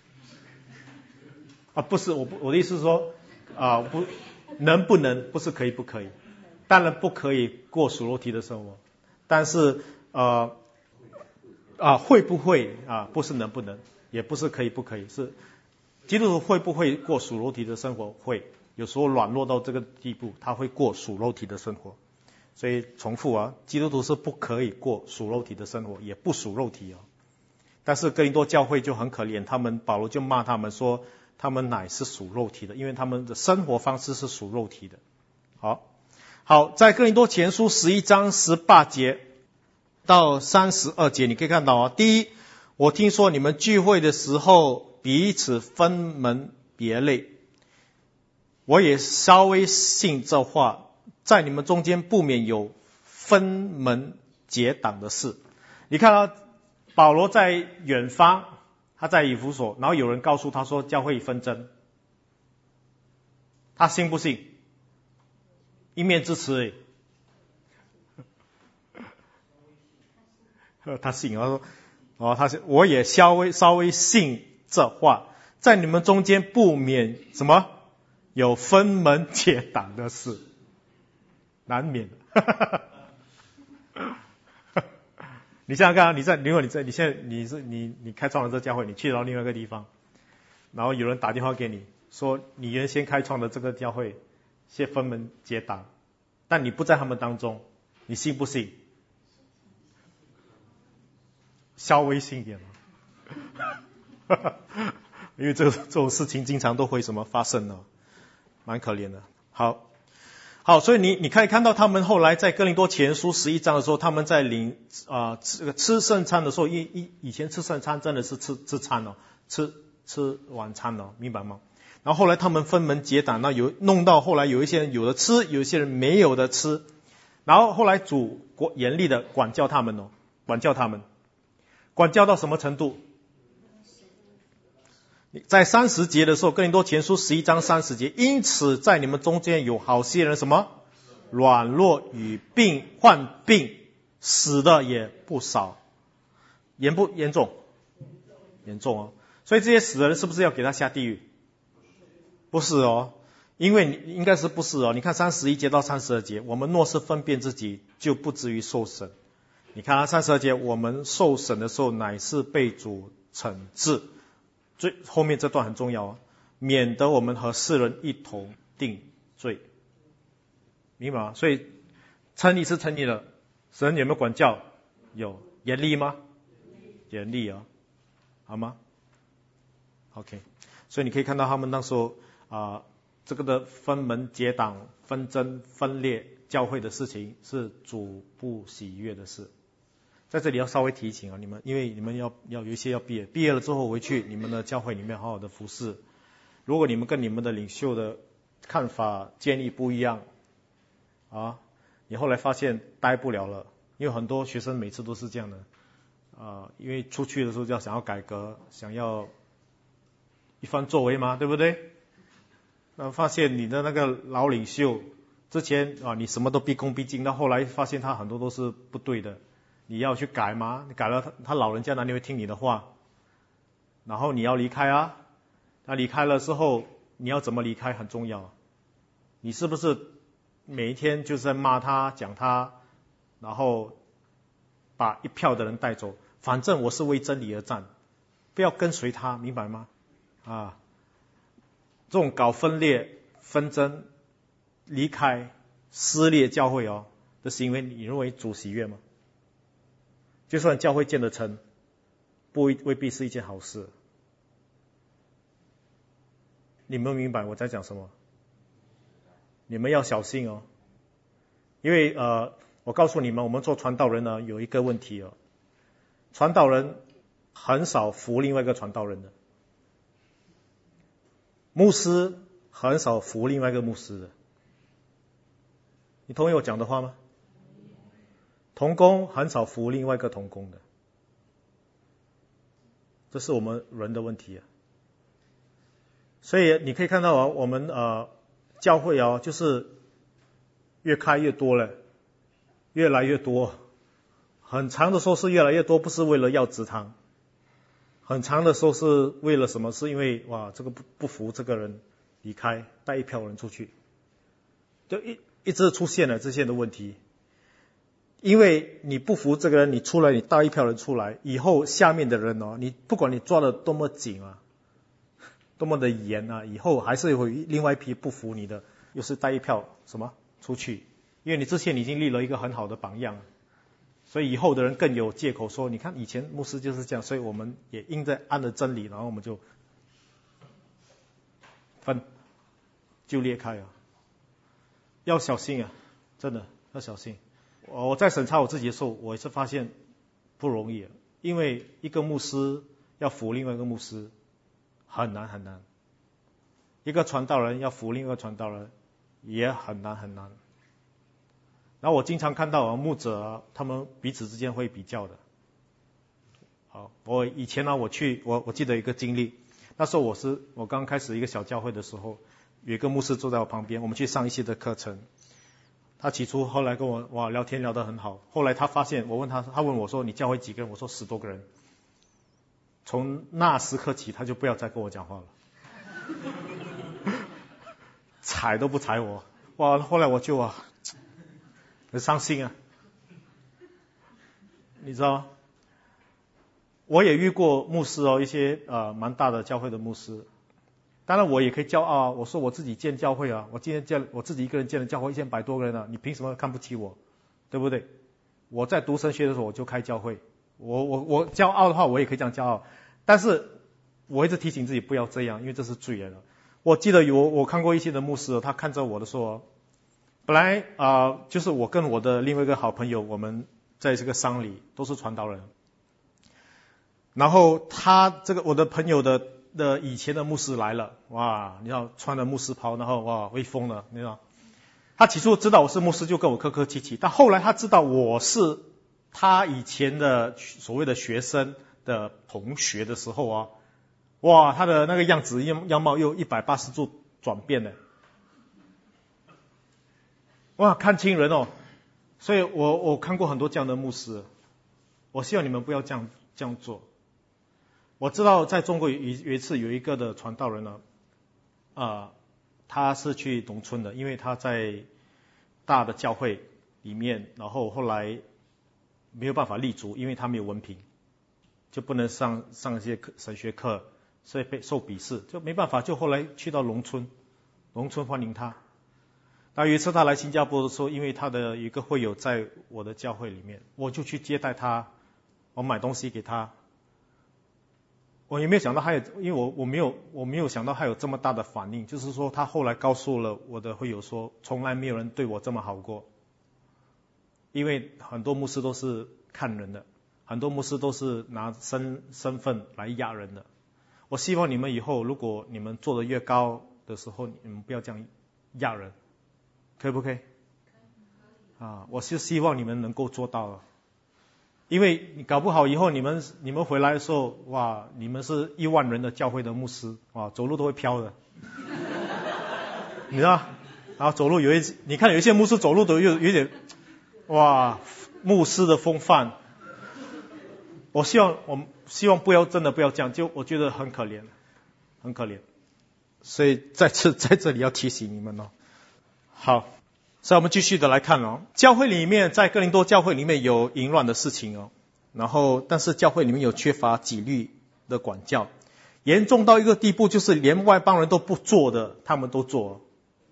啊，不是，我不我的意思是说，啊，不能不能，不是可以不可以，当然不可以过属肉体的生活，但是呃。啊，会不会啊？不是能不能，也不是可以不可以，是基督徒会不会过属肉体的生活？会，有时候软弱到这个地步，他会过属肉体的生活。所以重复啊，基督徒是不可以过属肉体的生活，也不属肉体啊。但是哥林多教会就很可怜，他们保罗就骂他们说，他们乃是属肉体的，因为他们的生活方式是属肉体的。好，好，在哥林多前书十一章十八节。到三十二节，你可以看到啊，第一，我听说你们聚会的时候彼此分门别类，我也稍微信这话，在你们中间不免有分门结党的事。你看到保罗在远方，他在以弗所，然后有人告诉他说教会纷争，他信不信？一面之词而已。他信，他说，哦，他是，我也稍微稍微信这话，在你们中间不免什么有分门结党的事，难免的。你想想看，你在，如果你在，你现在你是你你开创了这教会，你去到另外一个地方，然后有人打电话给你说，你原先开创的这个教会，现分门结党，但你不在他们当中，你信不信？稍微信一点因为这这种事情经常都会什么发生呢，蛮可怜的。好，好，所以你你可以看到他们后来在哥林多前书十一章的时候，他们在领啊、呃、吃吃圣餐的时候，以以以前吃圣餐真的是吃吃餐哦，吃吃晚餐哦，明白吗？然后后来他们分门结党，那有弄到后来有一些人有的吃，有一些人没有的吃，然后后来主严厉的管教他们哦，管教他们。管教到什么程度？在三十节的时候，哥林多前书十一章三十节，因此在你们中间有好些人什么软弱与病患病，死的也不少，严不严重？严重哦。所以这些死的人是不是要给他下地狱？不是哦，因为你应该是不是哦。你看三十一节到三十二节，我们若是分辨自己，就不至于受审。你看啊，三十二节，我们受审的时候，乃是被主惩治。最后面这段很重要啊，免得我们和世人一同定罪，明白吗？所以称义是称义了，神有没有管教？有，严厉吗？严厉啊，好吗 ？OK， 所以你可以看到他们那时候啊、呃，这个的分门结党、纷争、分裂教会的事情，是主不喜悦的事。在这里要稍微提醒啊，你们，因为你们要要有一些要毕业，毕业了之后回去你们的教会里面好好的服侍。如果你们跟你们的领袖的看法建议不一样啊，你后来发现待不了了，因为很多学生每次都是这样的啊，因为出去的时候就要想要改革，想要一番作为嘛，对不对？那发现你的那个老领袖之前啊，你什么都毕恭毕敬，到后来发现他很多都是不对的。你要去改吗？你改了他，他老人家哪里会听你的话？然后你要离开啊，那离开了之后，你要怎么离开很重要。你是不是每一天就是在骂他、讲他，然后把一票的人带走？反正我是为真理而战，不要跟随他，明白吗？啊，这种搞分裂、纷争离开撕裂教会哦，这是因为你认为主喜悦吗？就算教会建得成，不未必是一件好事。你们明白我在讲什么？你们要小心哦，因为呃，我告诉你们，我们做传道人呢有一个问题哦，传道人很少服另外一个传道人的，牧师很少服另外一个牧师的。你同意我讲的话吗？同工很少服另外一个同工的，这是我们人的问题啊。所以你可以看到啊，我们呃教会啊，就是越开越多了，越来越多。很长的时候是越来越多，不是为了要职堂。很长的时候是为了什么？是因为哇，这个不不服这个人离开，带一票人出去，就一一直出现了这些的问题。因为你不服这个人，你出来，你带一票人出来，以后下面的人哦，你不管你抓得多么紧啊，多么的严啊，以后还是会另外一批不服你的，又是带一票什么出去，因为你之前已经立了一个很好的榜样，所以以后的人更有借口说，你看以前牧师就是这样，所以我们也应在按着真理，然后我们就分就裂开啊，要小心啊，真的要小心。我在审查我自己的时候，我也是发现不容易，因为一个牧师要服另外一个牧师很难很难，一个传道人要服另外一个传道人也很难很难。然后我经常看到啊，牧者啊，他们彼此之间会比较的。好，我以前呢，我去我我记得一个经历，那时候我是我刚开始一个小教会的时候，有一个牧师坐在我旁边，我们去上一些的课程。他起初后来跟我哇聊天聊得很好，后来他发现我问他，他问我说你教会几个人？我说十多个人。从那时刻起，他就不要再跟我讲话了，踩都不踩我。哇，后来我就啊很伤心啊，你知道吗？我也遇过牧师哦，一些呃蛮大的教会的牧师。当然我也可以骄傲啊，我说我自己建教会啊，我今天建我自己一个人建了教会一千百多个人啊，你凭什么看不起我？对不对？我在读神学的时候我就开教会，我我我骄傲的话我也可以这样骄傲，但是我一直提醒自己不要这样，因为这是罪人了。我记得有我看过一些的牧师，他看着我的说，本来啊、呃、就是我跟我的另外一个好朋友，我们在这个丧礼都是传道人，然后他这个我的朋友的。的以前的牧师来了，哇，你知道穿了牧师袍，然后哇威风了，你知道。他起初知道我是牧师，就跟我客客气气，但后来他知道我是他以前的所谓的学生的同学的时候啊，哇，他的那个样子样样貌又一百八十度转变了，哇，看清人哦。所以我我看过很多这样的牧师，我希望你们不要这样这样做。我知道在中国有有一次有一个的传道人呢，啊、呃，他是去农村的，因为他在大的教会里面，然后后来没有办法立足，因为他没有文凭，就不能上上一些神学课，所以被受鄙视，就没办法，就后来去到农村，农村欢迎他。那有一次他来新加坡的时候，因为他的有一个会友在我的教会里面，我就去接待他，我买东西给他。我也没有想到他有，因为我我没有我没有想到他有这么大的反应，就是说他后来告诉了我的会友说，从来没有人对我这么好过。因为很多牧师都是看人的，很多牧师都是拿身身份来压人的。我希望你们以后如果你们做得越高的时候，你们不要这样压人，可以不可以？啊，我是希望你们能够做到了。因为你搞不好以后你们你们回来的时候，哇，你们是一万人的教会的牧师，哇，走路都会飘的，你知道？然后走路有一，你看有一些牧师走路都有有点，哇，牧师的风范。我希望我希望不要真的不要这样，就我觉得很可怜，很可怜。所以在这在这里要提醒你们哦。好。所以我们继续的来看哦，教会里面在哥林多教会里面有淫乱的事情哦，然后但是教会里面有缺乏纪律的管教，严重到一个地步，就是连外邦人都不做的，他们都做。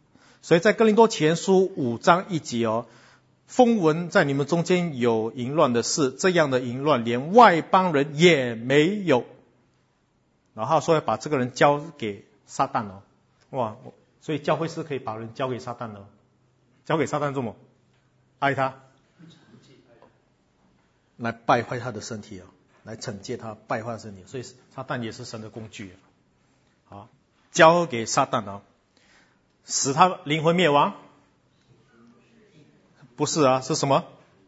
所以在哥林多前书五章一节哦，风闻在你们中间有淫乱的事，这样的淫乱连外邦人也没有。然后说要把这个人交给撒旦哦，哇，所以教会是可以把人交给撒旦的哦，交给撒旦做什么？爱他，来败坏他的身体哦，来惩戒他败坏身体，所以撒旦也是神的工具啊。好，交给撒旦哦，使他灵魂灭亡？不是啊，是什么？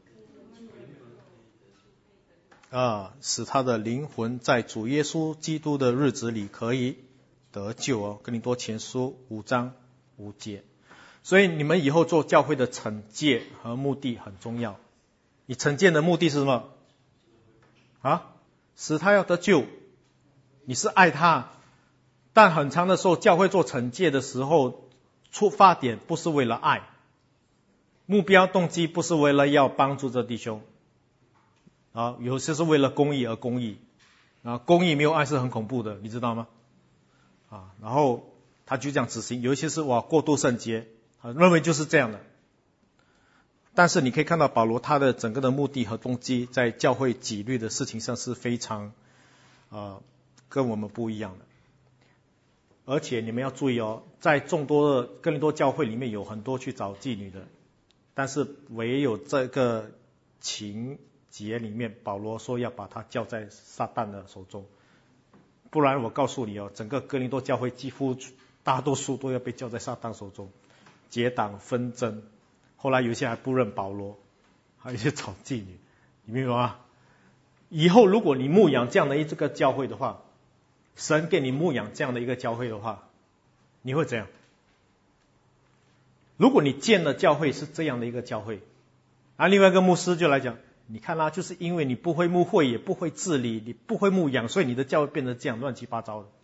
啊，使他的灵魂在主耶稣基督的日子里可以得救哦。哥林多前书五章五节。所以你们以后做教会的惩戒和目的很重要。你惩戒的目的是什么？啊，使他要得救。你是爱他，但很长的时候，教会做惩戒的时候，出发点不是为了爱，目标动机不是为了要帮助这弟兄。啊，有些是为了公义而公义，啊，公义没有爱是很恐怖的，你知道吗？啊，然后他就这样执行，有一些是哇过度圣洁，啊，认为就是这样的。但是你可以看到保罗他的整个的目的和动机，在教会纪律的事情上是非常，呃，跟我们不一样的。而且你们要注意哦，在众多的哥林多教会里面有很多去找妓女的，但是唯有这个情节里面，保罗说要把他交在撒旦的手中，不然我告诉你哦，整个哥林多教会几乎大多数都要被交在撒旦手中，结党纷争，后来有些还不认保罗，还有一些找妓女，你明白吗？以后如果你牧养这样的一这个教会的话，神给你牧养这样的一个教会的话，你会怎样？如果你建的教会是这样的一个教会，啊，另外一个牧师就来讲，你看啦，就是因为你不会牧会，也不会治理，你不会牧养，所以你的教会变得这样乱七八糟的。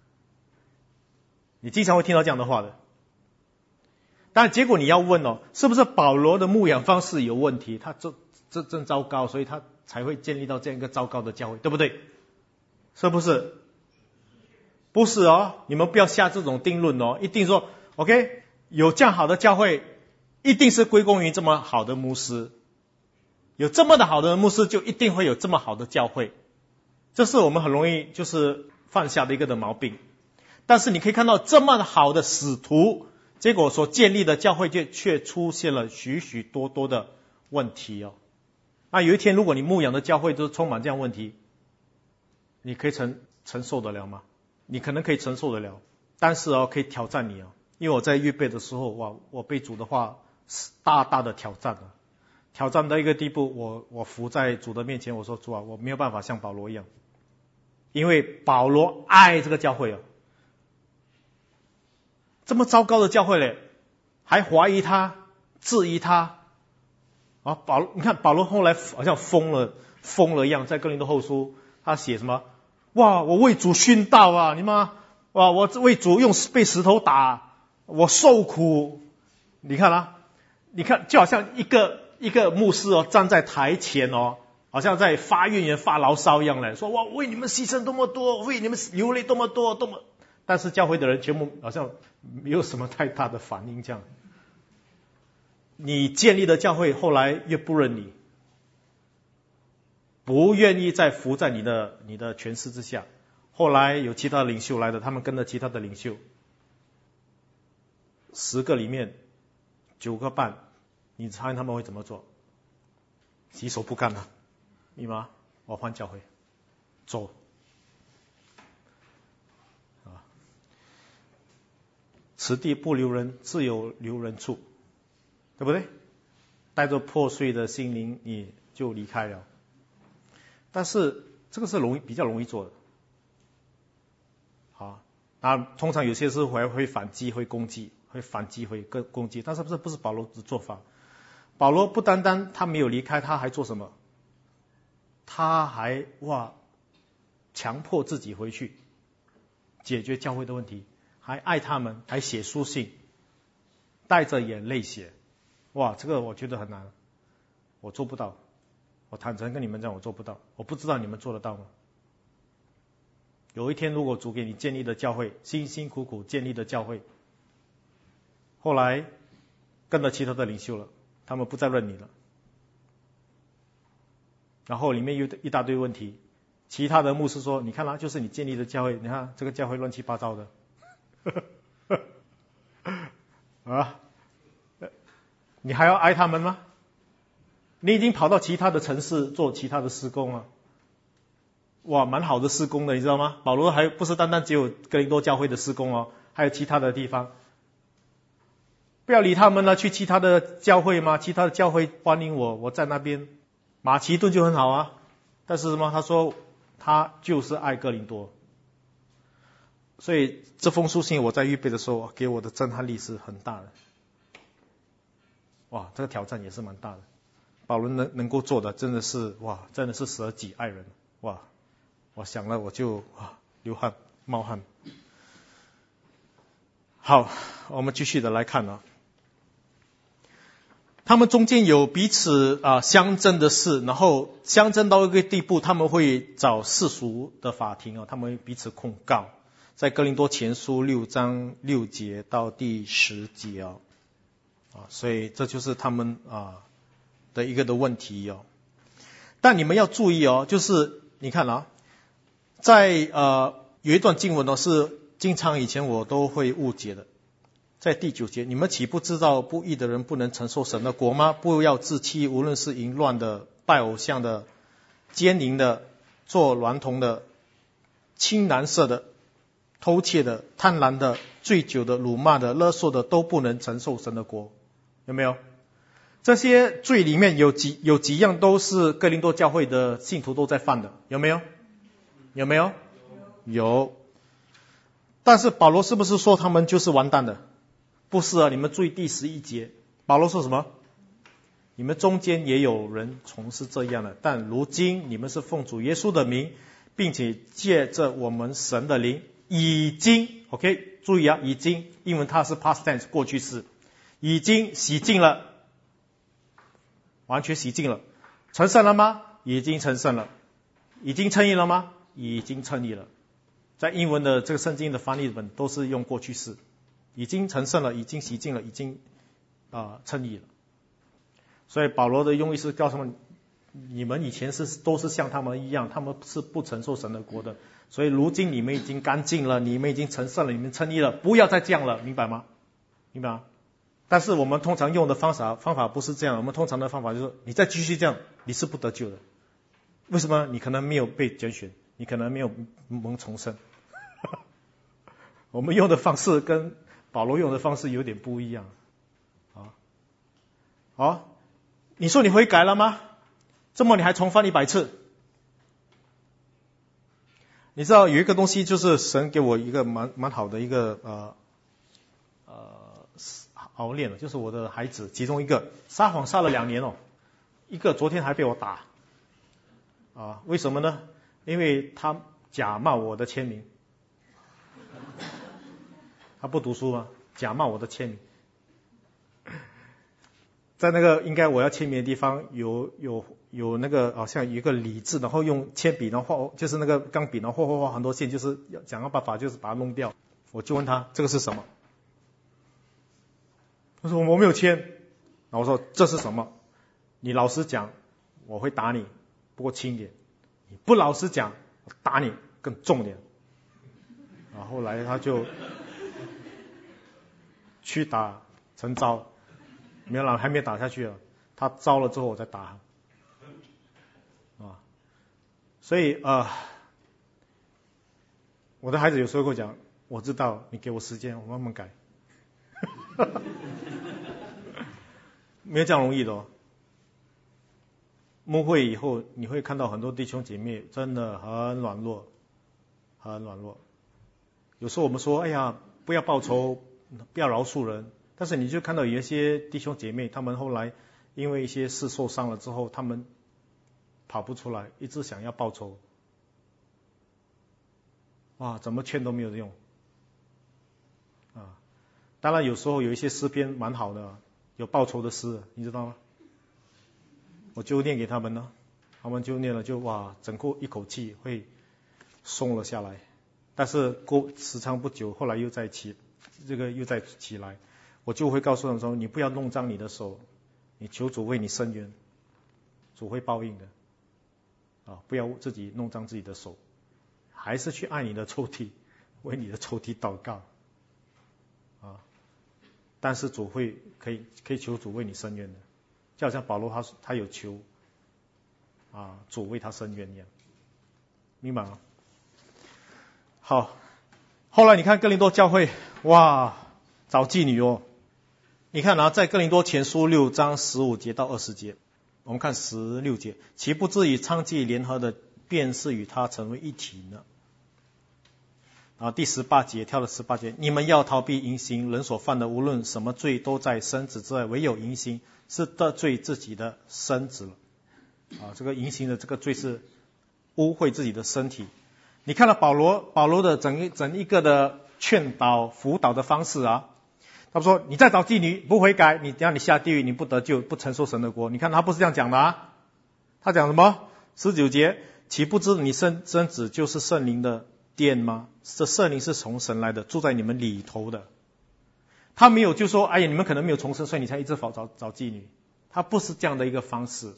你经常会听到这样的话的。但结果你要问哦，是不是保罗的牧养方式有问题？他这这真糟糕，所以他才会建立到这样一个糟糕的教会，对不对？是不是？不是哦，你们不要下这种定论哦，一定说 OK， 有这样好的教会，一定是归功于这么好的牧师。有这么的好的牧师，就一定会有这么好的教会，这是我们很容易就是犯下的一个的毛病。但是你可以看到这么好的使徒，结果所建立的教会就却出现了许许多多的问题哦。那有一天如果你牧养的教会都充满这样问题，你可以承承受得了吗？你可能可以承受得了，但是哦可以挑战你哦。因为我在预备的时候，哇，我被主的话大大的挑战了。挑战到一个地步，我我伏在主的面前，我说主啊，我没有办法像保罗一样，因为保罗爱这个教会啊，这么糟糕的教会嘞，还怀疑他，质疑他，啊，保你看保罗后来好像疯了疯了一样，在哥林多后书他写什么？哇，我为主殉道啊，你妈，哇，我为主用被石头打，我受苦，你看啊，你看就好像一个。一个牧师哦，站在台前哦，好像在发怨言、发牢骚一样的，说哇，为你们牺牲多么多，为你们流泪多么多，多么，但是教会的人全部好像没有什么太大的反应，这样。你建立的教会后来越不认你，不愿意再服在你的你的权势之下。后来有其他领袖来的，他们跟着其他的领袖，十个里面九个半。你猜他们会怎么做？洗手不干了，你妈，我换教会，走啊！此地不留人，自有留人处，对不对？带着破碎的心灵，你就离开了。但是这个是容易比较容易做的，好，那通常有些是会会反击，会攻击，会反击，会攻攻击，但是不是不是保罗的做法？保罗不单单他没有离开，他还做什么？他还哇，强迫自己回去解决教会的问题，还爱他们，还写书信，带着眼泪写。哇，这个我觉得很难，我做不到。我坦诚跟你们讲，我做不到。我不知道你们做得到吗？有一天，如果主给你建立的教会，辛辛苦苦建立的教会， 后来跟着其他的领袖了，他们不再认你了。然后里面有一大堆问题，其他的牧师说，你看啦、啊，就是你建立的教会，你看这个教会乱七八糟的。啊，你还要爱他们吗？你已经跑到其他的城市做其他的事工了，哇，蛮好的事工的，你知道吗？保罗还不是单单只有哥林多教会的事工哦，还有其他的地方。不要理他们了，去其他的教会吗？其他的教会欢迎我，我在那边。马其顿就很好啊，但是什么？他说他就是爱哥林多。所以这封书信我在预备的时候，给我的震撼力是很大的。哇，这个挑战也是蛮大的。保罗能能够做的真的是哇，真的是舍己爱人。哇，我想了我就哇流汗冒汗。好，我们继续的来看啊。他们中间有彼此啊、呃、相争的事，然后相争到一个地步，他们会找世俗的法庭啊，他们会彼此控告。在哥林多前书六章六节到第十节啊，啊，所以这就是他们啊的一个的问题哦。但你们要注意哦，就是你看啊，在呃有一段经文呢是经常以前我都会误解的。在第九节，你们岂不知道不义的人不能承受神的国吗？不要自欺，无论是淫乱的、拜偶像的、奸淫的、做娈童的、青蓝色的、偷窃的、贪婪的、醉酒的、辱骂的、勒索的，都不能承受神的国。有没有？这些罪里面有几有几样都是哥林多教会的信徒都在犯的，有没有？有没有？有。但是保罗是不是说他们就是完蛋的？不是啊，你们注意第十一节，保罗说什么？你们中间也有人从事这样的，但如今你们是奉主耶稣的名，并且借着我们神的灵，已经 OK， 注意啊，已经，英文它是 past tense 过去式，已经洗净了，完全洗净了。成圣了吗？已经成圣了。已经称义了吗？已经称义了。在英文的这个圣经的翻译本都是用过去式。已经成圣了，已经洗净了，已经啊、呃、称义了。所以保罗的用意是告诉他们，你们以前是都是像他们一样，他们是不承受神的国的。所以如今你们已经干净了，你们已经成圣了，你们称义了，不要再这样了，明白吗？明白吗？但是我们通常用的方法方法不是这样，我们通常的方法就是你再继续这样，你是不得救的。为什么？你可能没有被拣选，你可能没有蒙重生。我们用的方式跟保罗用的方式有点不一样啊。好，你说你悔改了吗？这么你还重犯一百次？你知道有一个东西，就是神给我一个蛮蛮好的一个呃呃熬练了，就是我的孩子其中一个撒谎撒了两年哦，一个昨天还被我打啊，为什么呢？因为他假冒我的签名。他不读书吗？假冒我的签名，在那个应该我要签名的地方有有有那个好像有一个李字，然后用铅笔，然后画就是那个钢笔，然后画画画很多线，就是要想要办法就是把它弄掉。我就问他这个是什么？他说我没有签。然后我说这是什么？你老实讲，我会打你，不过轻一点；你不老实讲，我打你更重点。然后后来他就去打陈招，没有了，还没打下去了。他招了之后我再打他，啊，所以呃，我的孩子有时候跟我讲，我知道你给我时间，我慢慢改，没有这样容易的哦。牧会以后你会看到很多弟兄姐妹真的很软弱，很软弱。有时候我们说，哎呀，不要报仇，不要饶恕人，但是你就看到有一些弟兄姐妹，他们后来因为一些事受伤了之后，他们跑不出来，一直想要报仇，哇，怎么劝都没有用啊！当然有时候有一些诗篇蛮好的，有报仇的诗，你知道吗？我就念给他们呢，他们就念了，就哇，整个一口气会松了下来。但是过时长不久，后来又再起，这个又再起来。 我就会告诉他们说，你不要弄脏你的手，你求主为你伸冤，主会报应的啊！不要自己弄脏自己的手，还是去爱你的仇敌，为你的仇敌祷告啊！但是主会可以可以求主为你伸冤的，就好像保罗他他有求啊主为他伸冤一样，明白吗？好，后来你看哥林多教会，哇，找妓女哦！你看啊，在哥林多前书六章十五节到二十节，我们看十六节，岂不至于娼妓联合的，便是与他成为一体呢？啊，第十八节跳到十八节，你们要逃避淫行，人所犯的无论什么罪，都在身子之外，唯有淫行是得罪自己的身子了。啊，这个淫行的这个罪是污秽自己的身体。你看到保罗保罗的整一整一个的劝导辅导的方式啊，他说你再找妓女不悔改，你让你下地狱，你不得救，不承受神的国。你看他不是这样讲的啊，他讲什么？十九节，岂不知你身身子就是圣灵的殿吗？这圣灵是从神来的，住在你们里头的。他没有就说，哎呀，你们可能没有重生，所以你才一直找找找妓女。他不是这样的一个方式。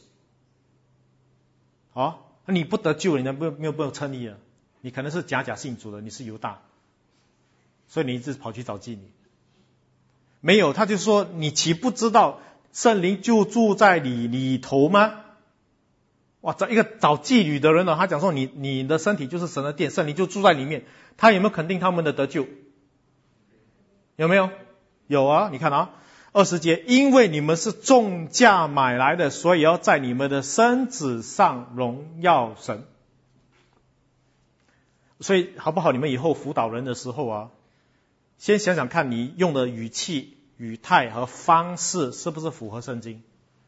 啊，你不得救，你没有没有没有称义了。你可能是假假信主的，你是犹大，所以你一直跑去找妓女。没有，他就说，你岂不知道圣灵就住在你里头吗？哇，找一个找妓女的人呢，他讲说你你的身体就是神的殿，圣灵就住在里面。他有没有肯定他们的得救？有没有？有啊，你看啊，二十节，因为你们是重价买来的，所以要在你们的身子上荣耀神。所以好不好？你们以后辅导人的时候啊，先想想看你用的语气、语态和方式是不是符合圣经？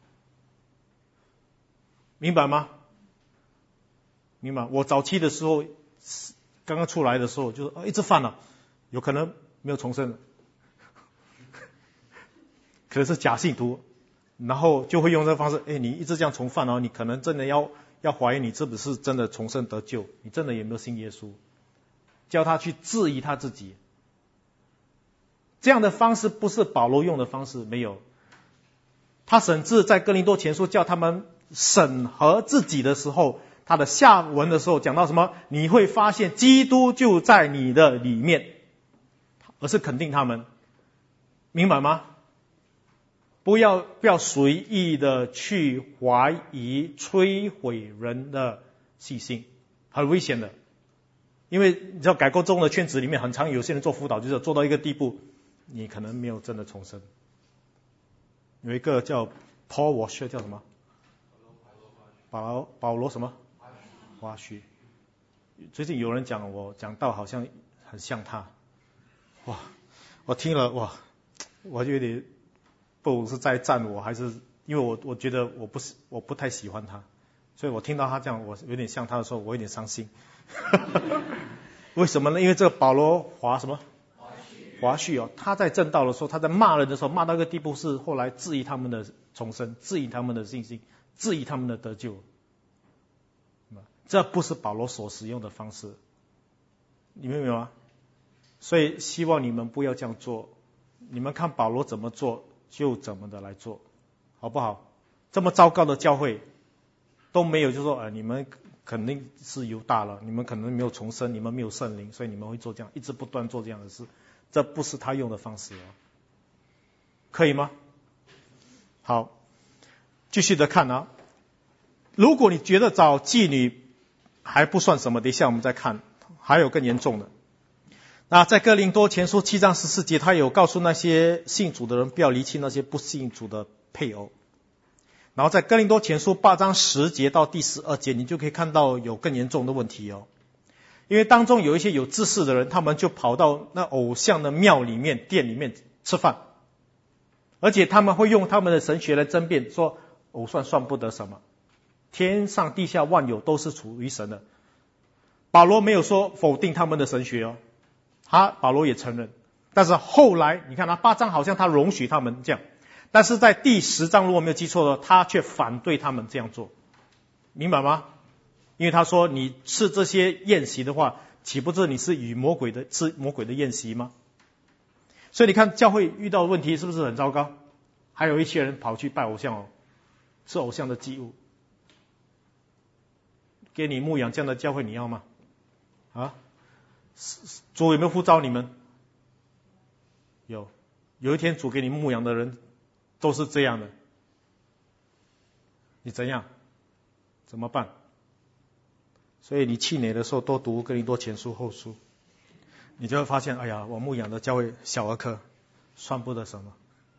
明白吗？明白。我早期的时候，刚刚出来的时候，就是、哦、一直犯了，有可能没有重生了，可能是假信徒，然后就会用这个方式，哎，你一直这样重犯哦，你可能真的要要怀疑你是不是真的重生得救，你真的有没有信耶稣？教他去质疑他自己。这样的方式不是保罗用的方式，没有。他甚至在哥林多前书叫他们审核自己的时候，他的下文的时候讲到什么？你会发现基督就在你的里面，而是肯定他们，明白吗？不要不要随意的去怀疑、摧毁人的信心，很危险的。因为你知道改革中的圈子里面，很常有些人做辅导，就是做到一个地步，你可能没有真的重生。有一个叫 Paul Washer 叫什么？保罗保罗什么？花絮。最近有人讲我讲到好像很像他，哇！我听了哇，我就有点不是在赞我，还是因为我我觉得我不是我不太喜欢他，所以我听到他这样我有点像他的时候，我有点伤心。为什么呢？因为这个保罗华什么？华胥哦，他在正道的时候，他在骂人的时候，骂到一个地步，是后来质疑他们的重生，质疑他们的信心，质疑他们的得救。这不是保罗所使用的方式，你明白吗？所以希望你们不要这样做，你们看保罗怎么做就怎么的来做，好不好？这么糟糕的教会都没有，就说呃，你们肯定是犹大了，你们可能没有重生，你们没有圣灵，所以你们会做这样，一直不断做这样的事，这不是他用的方式哦，可以吗？好，继续的看啊，如果你觉得找妓女还不算什么，等一下我们再看，还有更严重的。那在哥林多前书七章十四节，他有告诉那些信主的人不要离弃那些不信主的配偶。然后在哥林多前书八章十节到第十二节，你就可以看到有更严重的问题哦。因为当中有一些有知识的人，他们就跑到那偶像的庙里面、店里面吃饭，而且他们会用他们的神学来争辩，说偶算算不得什么，天上地下万有都是属于神的。保罗没有说否定他们的神学哦，他保罗也承认，但是后来你看他八章好像他容许他们这样，但是在第十章如果没有记错的，他却反对他们这样做，明白吗？因为他说你吃这些宴席的话，岂不是你是与魔鬼的吃魔鬼的宴席吗？ 所以你看教会遇到问题是不是很糟糕？还有一些人跑去拜偶像哦，吃偶像的祭物。给你牧养这样的教会你要吗？啊，主有没有呼召你们？有，有一天主给你牧养的人都是这样的，你怎样？怎么办？所以你气馁的时候多读哥林多前书后书，你就会发现，哎呀，我牧养的教会小儿科，算不得什么。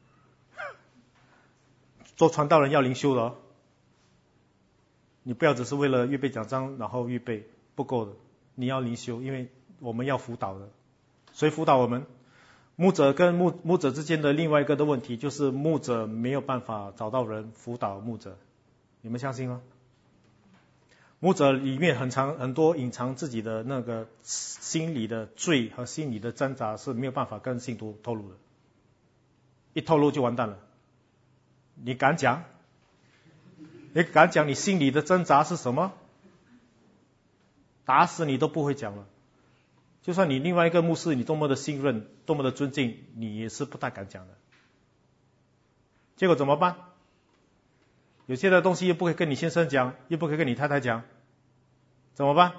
做传道人要灵修的哦，你不要只是为了预备讲章然后预备，不够的，你要灵修，因为我们要辅导的。谁辅导我们？牧者跟牧牧者之间的另外一个的问题就是牧者没有办法找到人辅导牧者，你们相信吗？牧者里面很长很多隐藏自己的那个心理的罪和心理的挣扎是没有办法跟信徒透露的，一透露就完蛋了。你敢讲？你敢讲你心里的挣扎是什么？打死你都不会讲了。就算你另外一个牧师你多么的信任多么的尊敬，你也是不太敢讲的。结果怎么办？有些的东西又不可以跟你先生讲，又不可以跟你太太讲，怎么办？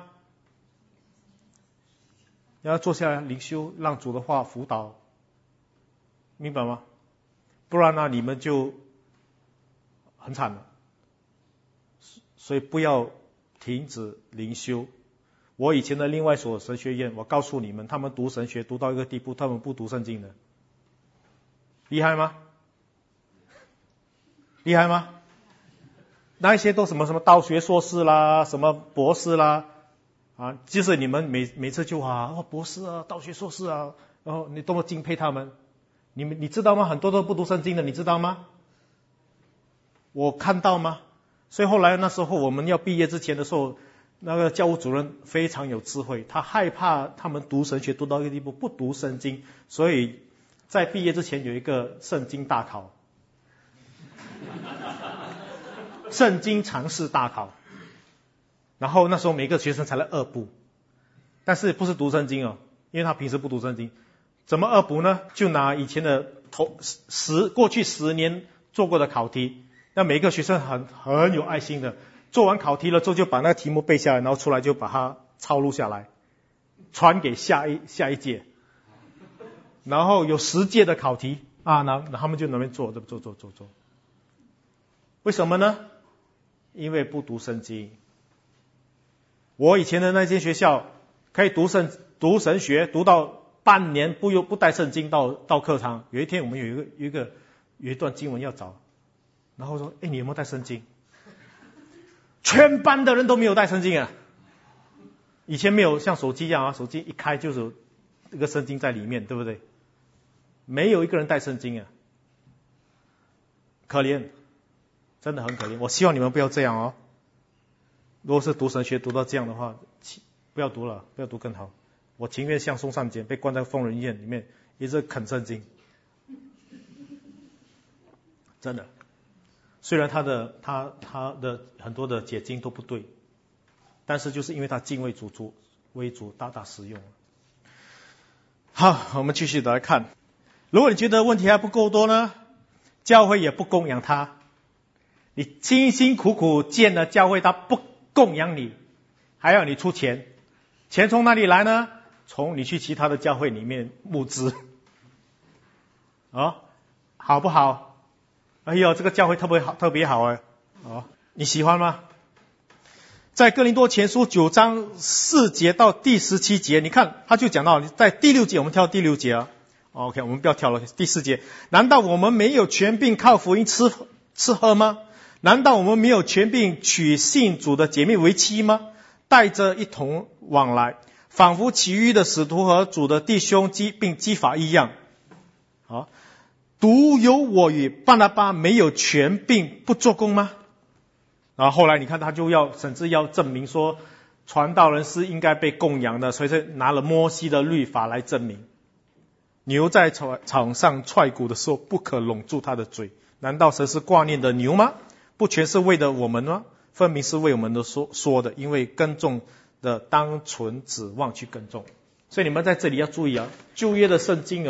要坐下来灵修，让主的话辅导，明白吗？不然呢，你们就很惨了。所以不要停止灵修。我以前的另外一所神学院，我告诉你们，他们读神学读到一个地步，他们不读圣经的，厉害吗？厉害吗？那一些都什么什么道学硕士啦，什么博士啦，啊，就是你们每每次就啊，哦，博士啊，道学硕士啊，然后你多么敬佩他们，你们你知道吗？很多都不读圣经的，你知道吗？我看到吗？所以后来那时候我们要毕业之前的时候，那个教务主任非常有智慧，他害怕他们读神学读到一个地步不读圣经，所以在毕业之前有一个圣经大考，圣经常识大考，然后那时候每个学生才来二补，但是不是读圣经哦，因为他平时不读圣经，怎么二补呢？就拿以前的头十过去十年做过的考题，那每一个学生很很有爱心的，做完考题了之后就把那个题目背下来，然后出来就把它抄录下来，传给下一下一届，然后有十届的考题啊，那他们就那边做做做做做，为什么呢？因为不读圣经。我以前的那间学校可以读圣读神学读到半年不用不带圣经到到课堂，有一天我们有一个有一个有一段经文要找，然后说，哎，你有没有带圣经？全班的人都没有带圣经啊！以前没有像手机一样啊，手机一开就是这个圣经在里面，对不对？没有一个人带圣经啊，可怜，真的很可怜。我希望你们不要这样哦。如果是读神学读到这样的话，不要读了，不要读更好。我情愿像宋善简被关在疯人院里面，一直啃圣经，真的。虽然他的他他的很多的解经都不对，但是就是因为他敬畏主主为主大大使用。好，我们继续来看。如果你觉得问题还不够多呢，教会也不供养他，你辛辛苦苦建了教会，他不供养你，还要你出钱，钱从哪里来呢？从你去其他的教会里面募资，哦，好不好？哎呦，这个教会特别好，特别好哎！哦，你喜欢吗？在哥林多前书九章四节到第十七节，你看他就讲到，在第六节，我们跳第六节啊。OK， 我们不要跳了。第四节，难道我们没有权柄靠福音吃吃喝吗？难道我们没有权柄娶信主的姐妹为妻吗？带着一同往来，仿佛其余的使徒和主的弟兄基并基法一样。好。独有我与巴拿巴没有权柄不做工吗？然后后来你看他就要甚至要证明说传道人是应该被供养的，所以是拿了摩西的律法来证明。牛在场上踹鼓的时候不可拢住它的嘴，难道神是挂念的牛吗？不全是为了我们吗？分明是为我们的说说的，因为耕种的当存指望去耕种。所以你们在这里要注意啊，旧约的圣经哦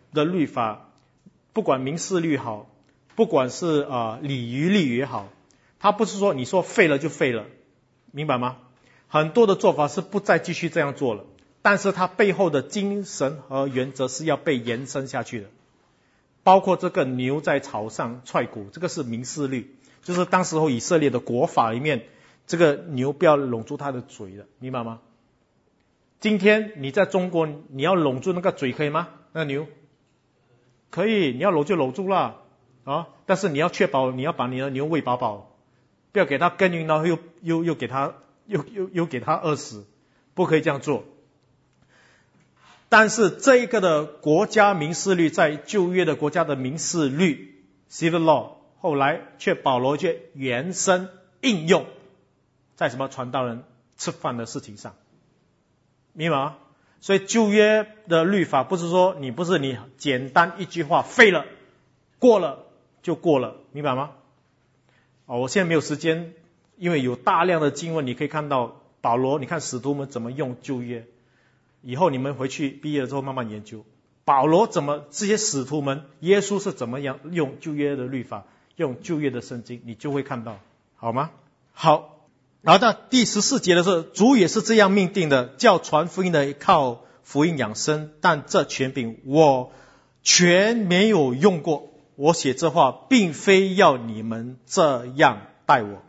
的律法，不管民事律好，不管是啊、呃、礼仪律也好，它不是说你说废了就废了，明白吗？很多的做法是不再继续这样做了，但是它背后的精神和原则是要被延伸下去的。包括这个牛在草上踹骨，这个是民事律，就是当时候以色列的国法里面，这个牛不要拢住它的嘴的，明白吗？今天你在中国，你要拢住那个嘴可以吗？那个牛可以，你要搂就搂住了啊，但是你要确保你要把你的牛喂饱饱，不要给它耕耘，然后又又又给它又又又给它饿死，不可以这样做。但是这一个的国家民事律，在旧约的国家的民事律 civil law， 后来却保罗却延伸应用在什么传道人吃饭的事情上，明白吗？所以旧约的律法不是说你不是你简单一句话废了过了就过了，明白吗？哦，我现在没有时间，因为有大量的经文你可以看到保罗，你看使徒们怎么用旧约，以后你们回去毕业之后慢慢研究保罗怎么，这些使徒们耶稣是怎么样用旧约的律法，用旧约的圣经，你就会看到，好吗？好。然后到第十四节的时候，主也是这样命定的，叫传福音的靠福音养生，但这权柄我全没有用过。我写这话并非要你们这样待我。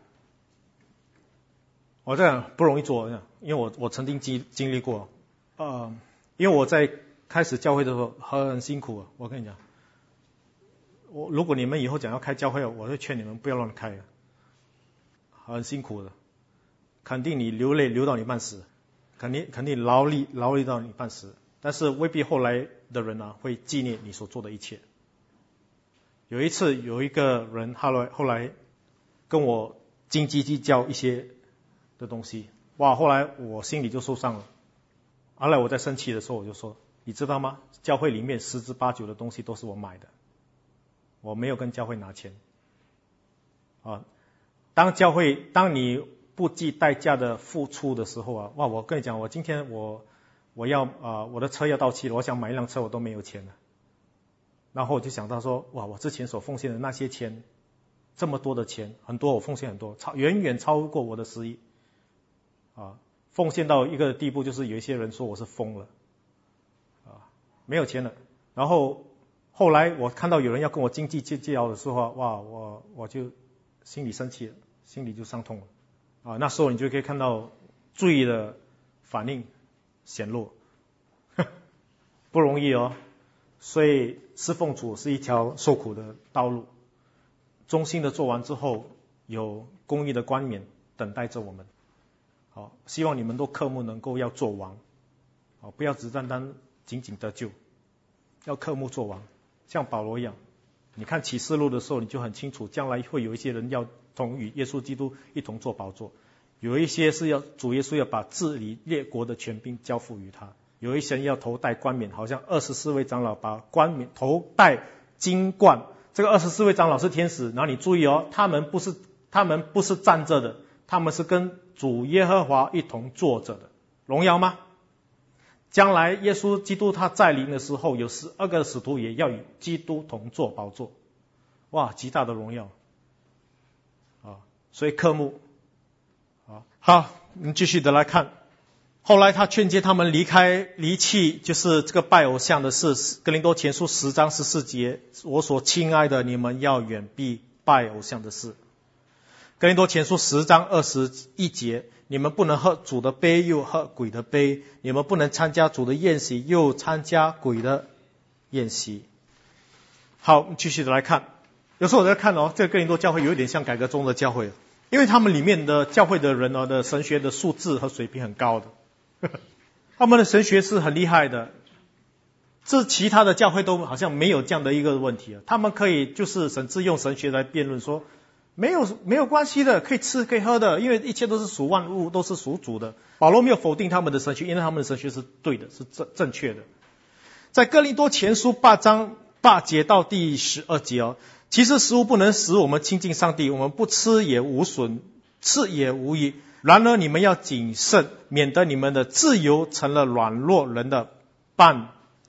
我这样不容易做，因为我我曾经经经历过，呃，因为我在开始教会的时候很辛苦，我跟你讲，我如果你们以后讲要开教会，我会劝你们不要乱开，很辛苦的。肯定你流泪流到你半死，肯定肯定劳力劳力到你半死，但是未必后来的人啊会纪念你所做的一切。有一次有一个人后来后来跟我斤斤计较一些的东西，哇，后来我心里就受伤了。后来我在生气的时候我就说，你知道吗？教会里面十之八九的东西都是我买的，我没有跟教会拿钱。啊，当教会当你不计代价的付出的时候啊，哇！我跟你讲，我今天我我要啊、呃，我的车要到期了，我想买一辆车，我都没有钱了。然后我就想到说，哇！我之前所奉献的那些钱，这么多的钱，很多我奉献很多，超远远超过我的十亿啊！奉献到一个地步，就是有一些人说我是疯了啊，没有钱了。然后后来我看到有人要跟我斤斤计较的时候，哇！我我就心里生气了，心里就伤痛了。啊，那时候你就可以看到罪的反应显露，不容易哦。所以侍奉主是一条受苦的道路，忠心的做完之后，有公义的冠冕等待着我们。好，希望你们都科目能够要做王，好，不要只单单仅仅得救，要科目做王，像保罗一样。你看启示录的时候，你就很清楚，将来会有一些人要同与耶稣基督一同做宝座，有一些是要主耶稣要把治理列国的权柄交付于他，有一些人要头戴冠冕，好像二十四位长老把冠冕头戴金冠。这个二十四位长老是天使，然后你注意哦，他们不是他们不是站着的，他们是跟主耶和华一同坐着的，荣耀吗？将来耶稣基督他再临的时候，有十二个使徒也要与基督同坐宝座，哇，极大的荣耀啊！所以科目啊，好，我们继续的来看。后来他劝诫他们离开离弃，就是这个拜偶像的事。哥林多前书十章十四节，我所亲爱的，你们要远避拜偶像的事。哥林多前书十章二十一节，你们不能喝主的杯又喝鬼的杯，你们不能参加主的宴席又参加鬼的宴席。好，继续的来看。有时候我在看哦，这个哥林多教会有一点像改革中的教会，因为他们里面的教会的人呢的神学的素质和水平很高的，他们的神学是很厉害的，这其他的教会都好像没有这样的一个问题啊。他们可以就是甚至用神学来辩论说，没有没有关系的，可以吃可以喝的，因为一切都是属万物，都是属主的。保罗没有否定他们的神学，因为他们的神学是对的，是正正确的。在哥林多前书八章八节到第十二节哦，其实食物不能使我们亲近上帝，我们不吃也无损，吃也无益。然而你们要谨慎，免得你们的自由成了软弱人的绊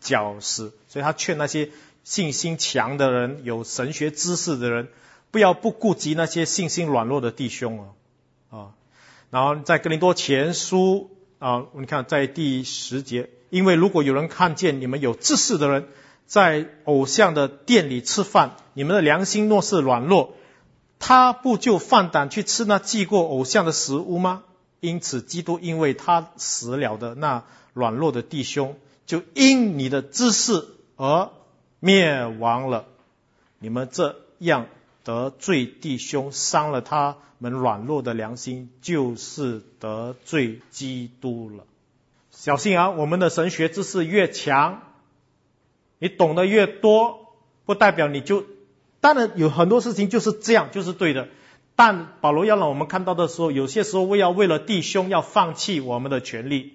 教师。所以他劝那些信心强的人、有神学知识的人，不要不顾及那些信心软弱的弟兄哦。啊，然后在哥林多前书啊，你看在第十节，因为如果有人看见你们有知识的人在偶像的店里吃饭，你们的良心若是软弱，他不就放胆去吃那祭过偶像的食物吗？因此基督因为他死了的那软弱的弟兄，就因你的知识而灭亡了。你们这样得罪弟兄，伤了他们软弱的良心，就是得罪基督了。小心啊，我们的神学知识越强，你懂得越多，不代表你就，当然有很多事情就是这样，就是对的。但保罗要让我们看到的时候，有些时候为要为了弟兄要放弃我们的权利。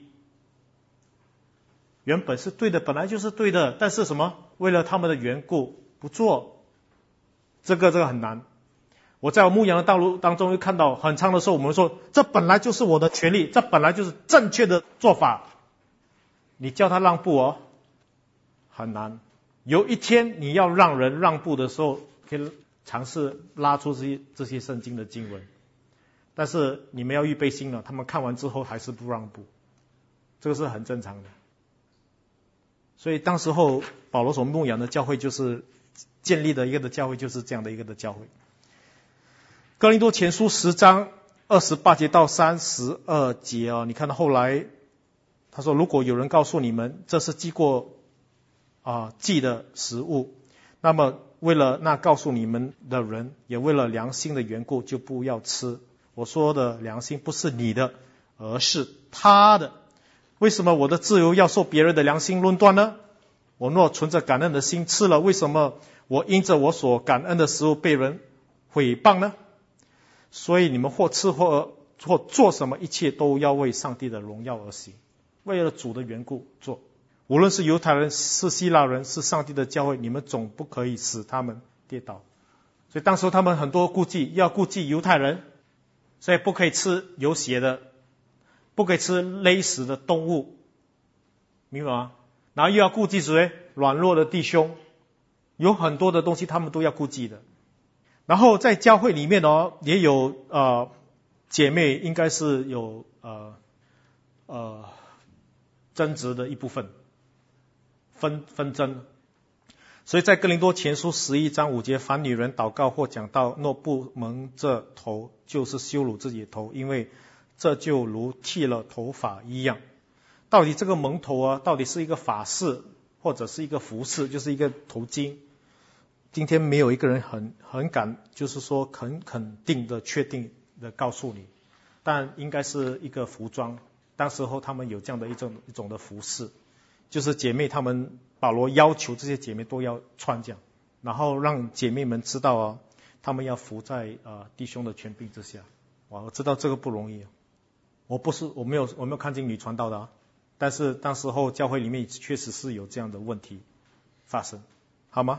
原本是对的，本来就是对的，但是什么？为了他们的缘故不做，这个这个很难。我在我牧羊的道路当中又看到很长的时候，我们说这本来就是我的权利，这本来就是正确的做法，你叫他让步哦，很难。有一天你要让人让步的时候，可以尝试拉出这些这些圣经的经文，但是你们要预备心了，他们看完之后还是不让步，这个是很正常的。所以当时候保罗所牧养的教会就是建立的一个的教会，就是这样的一个的教会。哥林多前书十章二十八节到三十二节啊，你看到后来他说，如果有人告诉你们这是祭过啊祭的食物，那么为了那告诉你们的人，也为了良心的缘故，就不要吃。我说的良心不是你的，而是他的。为什么我的自由要受别人的良心论断呢？我若存着感恩的心吃了，为什么我因着我所感恩的食物被人毁谤呢？所以你们或吃或或做什么，一切都要为上帝的荣耀而行，为了主的缘故做。无论是犹太人是希腊人是上帝的教会，你们总不可以使他们跌倒。所以当时他们很多顾忌，要顾忌犹太人，所以不可以吃有血的，不可以吃勒死的动物，明白吗？然后又要顾忌谁？软弱的弟兄，有很多的东西他们都要顾忌的。然后在教会里面哦，也有呃姐妹应该是有呃呃争执的一部分，纷纷争。所以在哥林多前书十一章五节，凡女人祷告或讲道，若不蒙这头，就是羞辱自己的头，因为这就如剃了头发一样。到底这个蒙头啊，到底是一个发饰，或者是一个服饰，就是一个头巾？今天没有一个人很很敢，就是说很肯定的、确定的告诉你，但应该是一个服装。当时候他们有这样的一种一种的服饰，就是姐妹她们，保罗要求这些姐妹都要穿这样，然后让姐妹们知道啊，她们要服在呃弟兄的权柄之下。哇，我知道这个不容易，我不是我没有我没有看见女传道的啊，但是当时候教会里面确实是有这样的问题发生，好吗？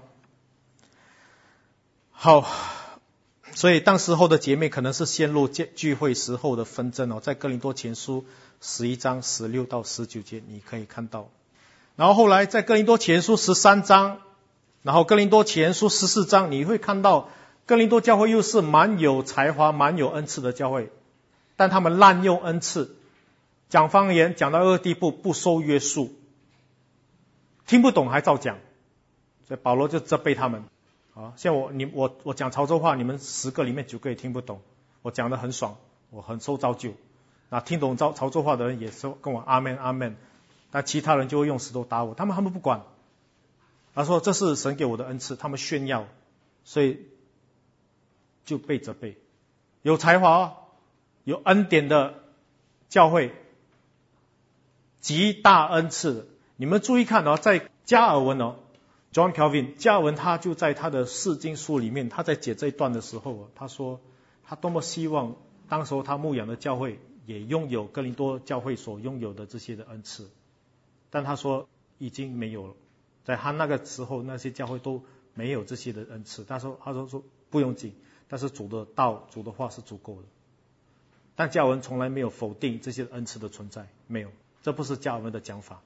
好，所以当时候的姐妹可能是陷入聚会时候的纷争哦，在哥林多前书十一章十六到十九节你可以看到。然后后来在哥林多前书十三章，然后哥林多前书十四章，你会看到哥林多教会又是蛮有才华、蛮有恩赐的教会，但他们滥用恩赐，讲方言讲到一个地步，不受约束，听不懂还照讲，所以保罗就责备他们。啊，像我你我我讲潮州话，你们十个里面九个也听不懂，我讲得很爽，我很受造就。那听懂潮潮州话的人也是跟我阿门阿门，但其他人就会用石头打我，他们他们不管。他说这是神给我的恩赐，他们炫耀，所以就被责备。有才华、有恩典的教会，极大恩赐的，你们注意看哦，在加尔文哦。John Calvin 加尔文他就在他的释经书里面，他在解这一段的时候，他说他多么希望当时候他牧养的教会也拥有哥林多教会所拥有的这些的恩赐，但他说已经没有了，在他那个时候那些教会都没有这些的恩赐。他说他说说不用紧，但是主的道主的话是足够的。但加尔文从来没有否定这些恩赐的存在，没有，这不是加尔文的讲法。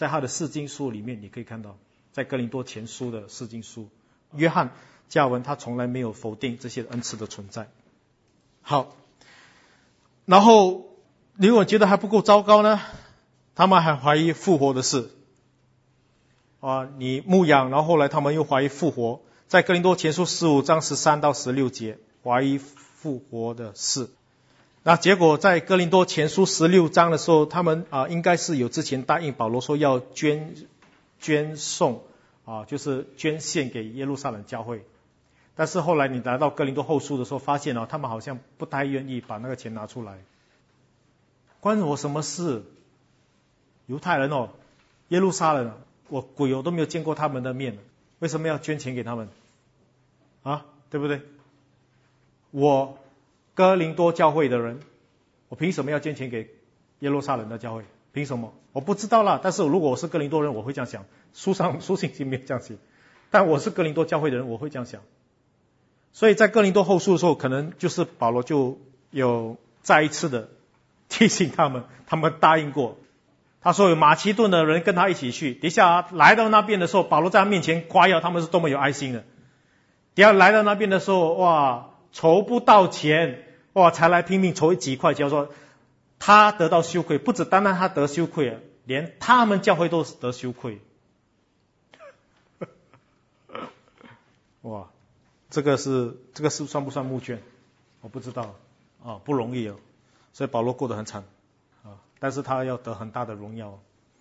在他的释经书里面你可以看到，在哥林多前书的释经书，约翰加文他从来没有否定这些恩赐的存在。好，然后如果觉得还不够糟糕呢，他们还怀疑复活的事啊，你牧养，然后后来他们又怀疑复活，在哥林多前书十五章十三到十六节怀疑复活的事。那结果在哥林多前书十六章的时候，他们啊应该是有之前答应保罗说要捐捐送啊，就是捐献给耶路撒冷教会。但是后来你来到哥林多后书的时候，发现哦，他们好像不太愿意把那个钱拿出来。关我什么事？犹太人哦，耶路撒冷，我鬼我都没有见过他们的面，为什么要捐钱给他们？啊，对不对？我哥林多教会的人，我凭什么要捐钱给耶路撒冷的教会？凭什么？我不知道啦。但是如果我是哥林多人，我会这样想。书上书信经没有这样写，但我是哥林多教会的人，我会这样想。所以在哥林多后书的时候，可能就是保罗就有再一次的提醒他们，他们答应过。他说有马其顿的人跟他一起去，底下来到那边的时候，保罗在他面前夸耀他们是多么有爱心的。底下来到那边的时候，哇，筹不到钱，哇，才来拼命筹几块钱，说他得到羞愧，不止单单他得羞愧，连他们教会都得羞愧。哇，这个是这个是算不算募捐？我不知道啊，不容易哦。所以保罗过得很惨啊，但是他要得很大的荣耀。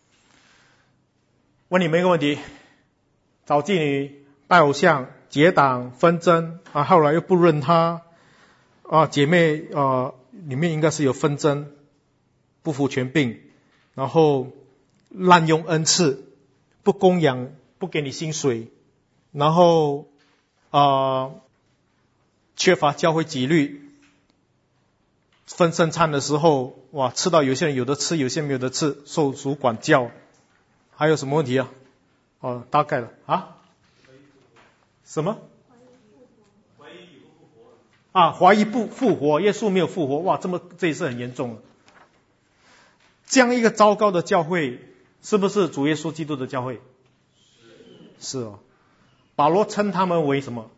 问你们一个问题：找妓女、拜偶像、结党、纷争啊，后来又不认他啊，姐妹啊，里面应该是有纷争，不服权柄，然后滥用恩赐，不供养，不给你薪水，然后啊缺乏教会纪律。分圣餐的时候，哇，吃到有些人有的吃，有些人没有的吃，受属管教。还有什么问题啊？哦，大概了啊？什么？怀疑不复活啊？怀疑不复活，耶稣没有复活，哇，这么这也是很严重的。这样一个糟糕的教会，是不是主耶稣基督的教会？是哦。保罗称他们为什么？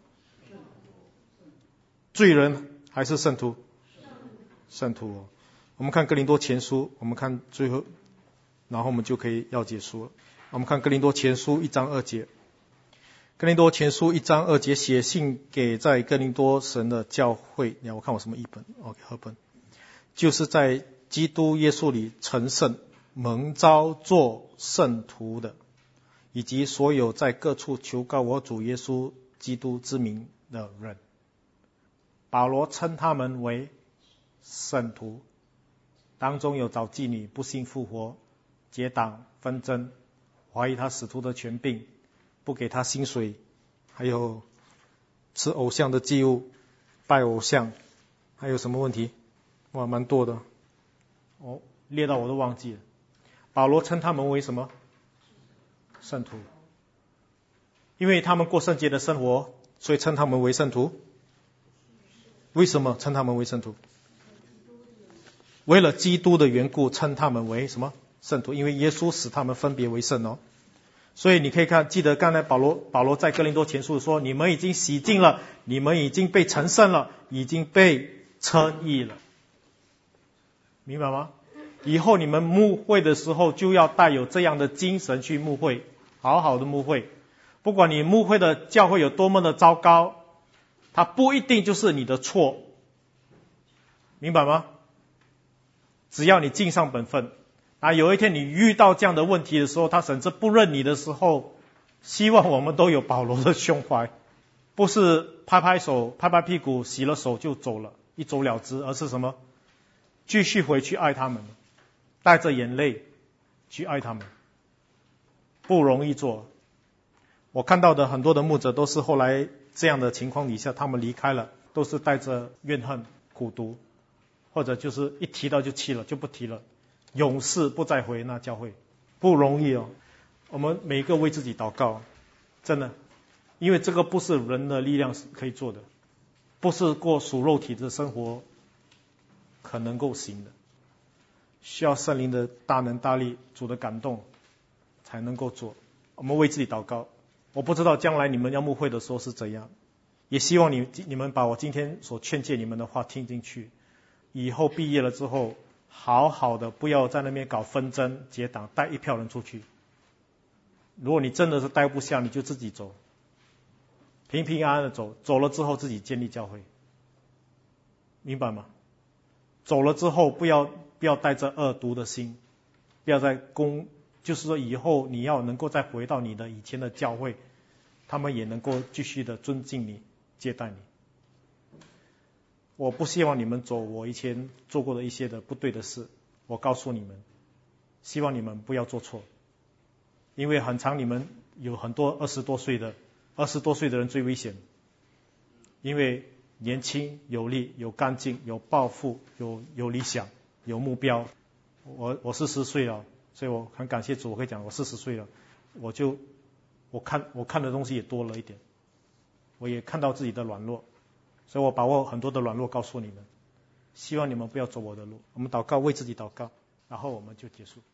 罪人还是圣徒？圣徒哦。我们看哥林多前书，我们看最后，然后我们就可以要结束了。我们看哥林多前书一章二节。哥林多前书一章二节，写信给在哥林多神的教会，你看我看我什么译本 OK 和本，就是在基督耶稣里成圣蒙召做圣徒的，以及所有在各处求告我主耶稣基督之名的人。保罗称他们为圣徒，当中有找妓女、不信复活、结党、纷争、怀疑他使徒的权柄、不给他薪水，还有吃偶像的祭物、拜偶像，还有什么问题？哇，蛮多的哦，列到我都忘记了。保罗称他们为什么？圣徒。因为他们过圣洁的生活，所以称他们为圣徒。为什么称他们为圣徒？为了基督的缘故，称他们为什么？圣徒。因为耶稣使他们分别为圣哦。所以你可以看，记得刚才保罗保罗在哥林多前书说，你们已经洗净了，你们已经被成圣了，已经被称义了，明白吗？以后你们牧会的时候就要带有这样的精神去牧会，好好的牧会。不管你牧会的教会有多么的糟糕，它不一定就是你的错，明白吗？只要你尽上本分，啊，有一天你遇到这样的问题的时候，他甚至不认你的时候，希望我们都有保罗的胸怀，不是拍拍手、拍拍屁股、洗了手就走了，一走了之，而是什么？继续回去爱他们，带着眼泪去爱他们，不容易做。我看到的很多的牧者都是后来这样的情况底下，他们离开了，都是带着怨恨、苦毒，或者就是一提到就气了，就不提了。永世不再回那教会，不容易哦。我们每一个为自己祷告，真的，因为这个不是人的力量可以做的，不是过属肉体的生活可能够行的，需要圣灵的大能大力、主的感动， 才能够做。我们为自己祷告。我不知道将来你们要牧会的时候是怎样，也希望你你们把我今天所劝诫你们的话听进去。以后毕业了之后，好好的不要在那边搞纷争结党，带一票人出去。如果你真的是待不下，你就自己走，平平安安的走，走了之后自己建立教会，明白吗？走了之后不要不要带着恶毒的心，不要再攻，就是说以后你要能够再回到你的以前的教会，他们也能够继续的尊敬你，接待你。我不希望你们走我以前做过的一些的不对的事，我告诉你们，希望你们不要做错，因为很长你们有很多二十多岁的，二十多岁的人最危险，因为年轻有力有干劲有抱负有有理想有目标。我我四十岁了，所以我很感谢主，我可以讲我四十岁了，我就我看我看的东西也多了一点，我也看到自己的软弱，所以我把握很多的软弱告诉你们，希望你们不要走我的路。我们祷告，为自己祷告，然后我们就结束。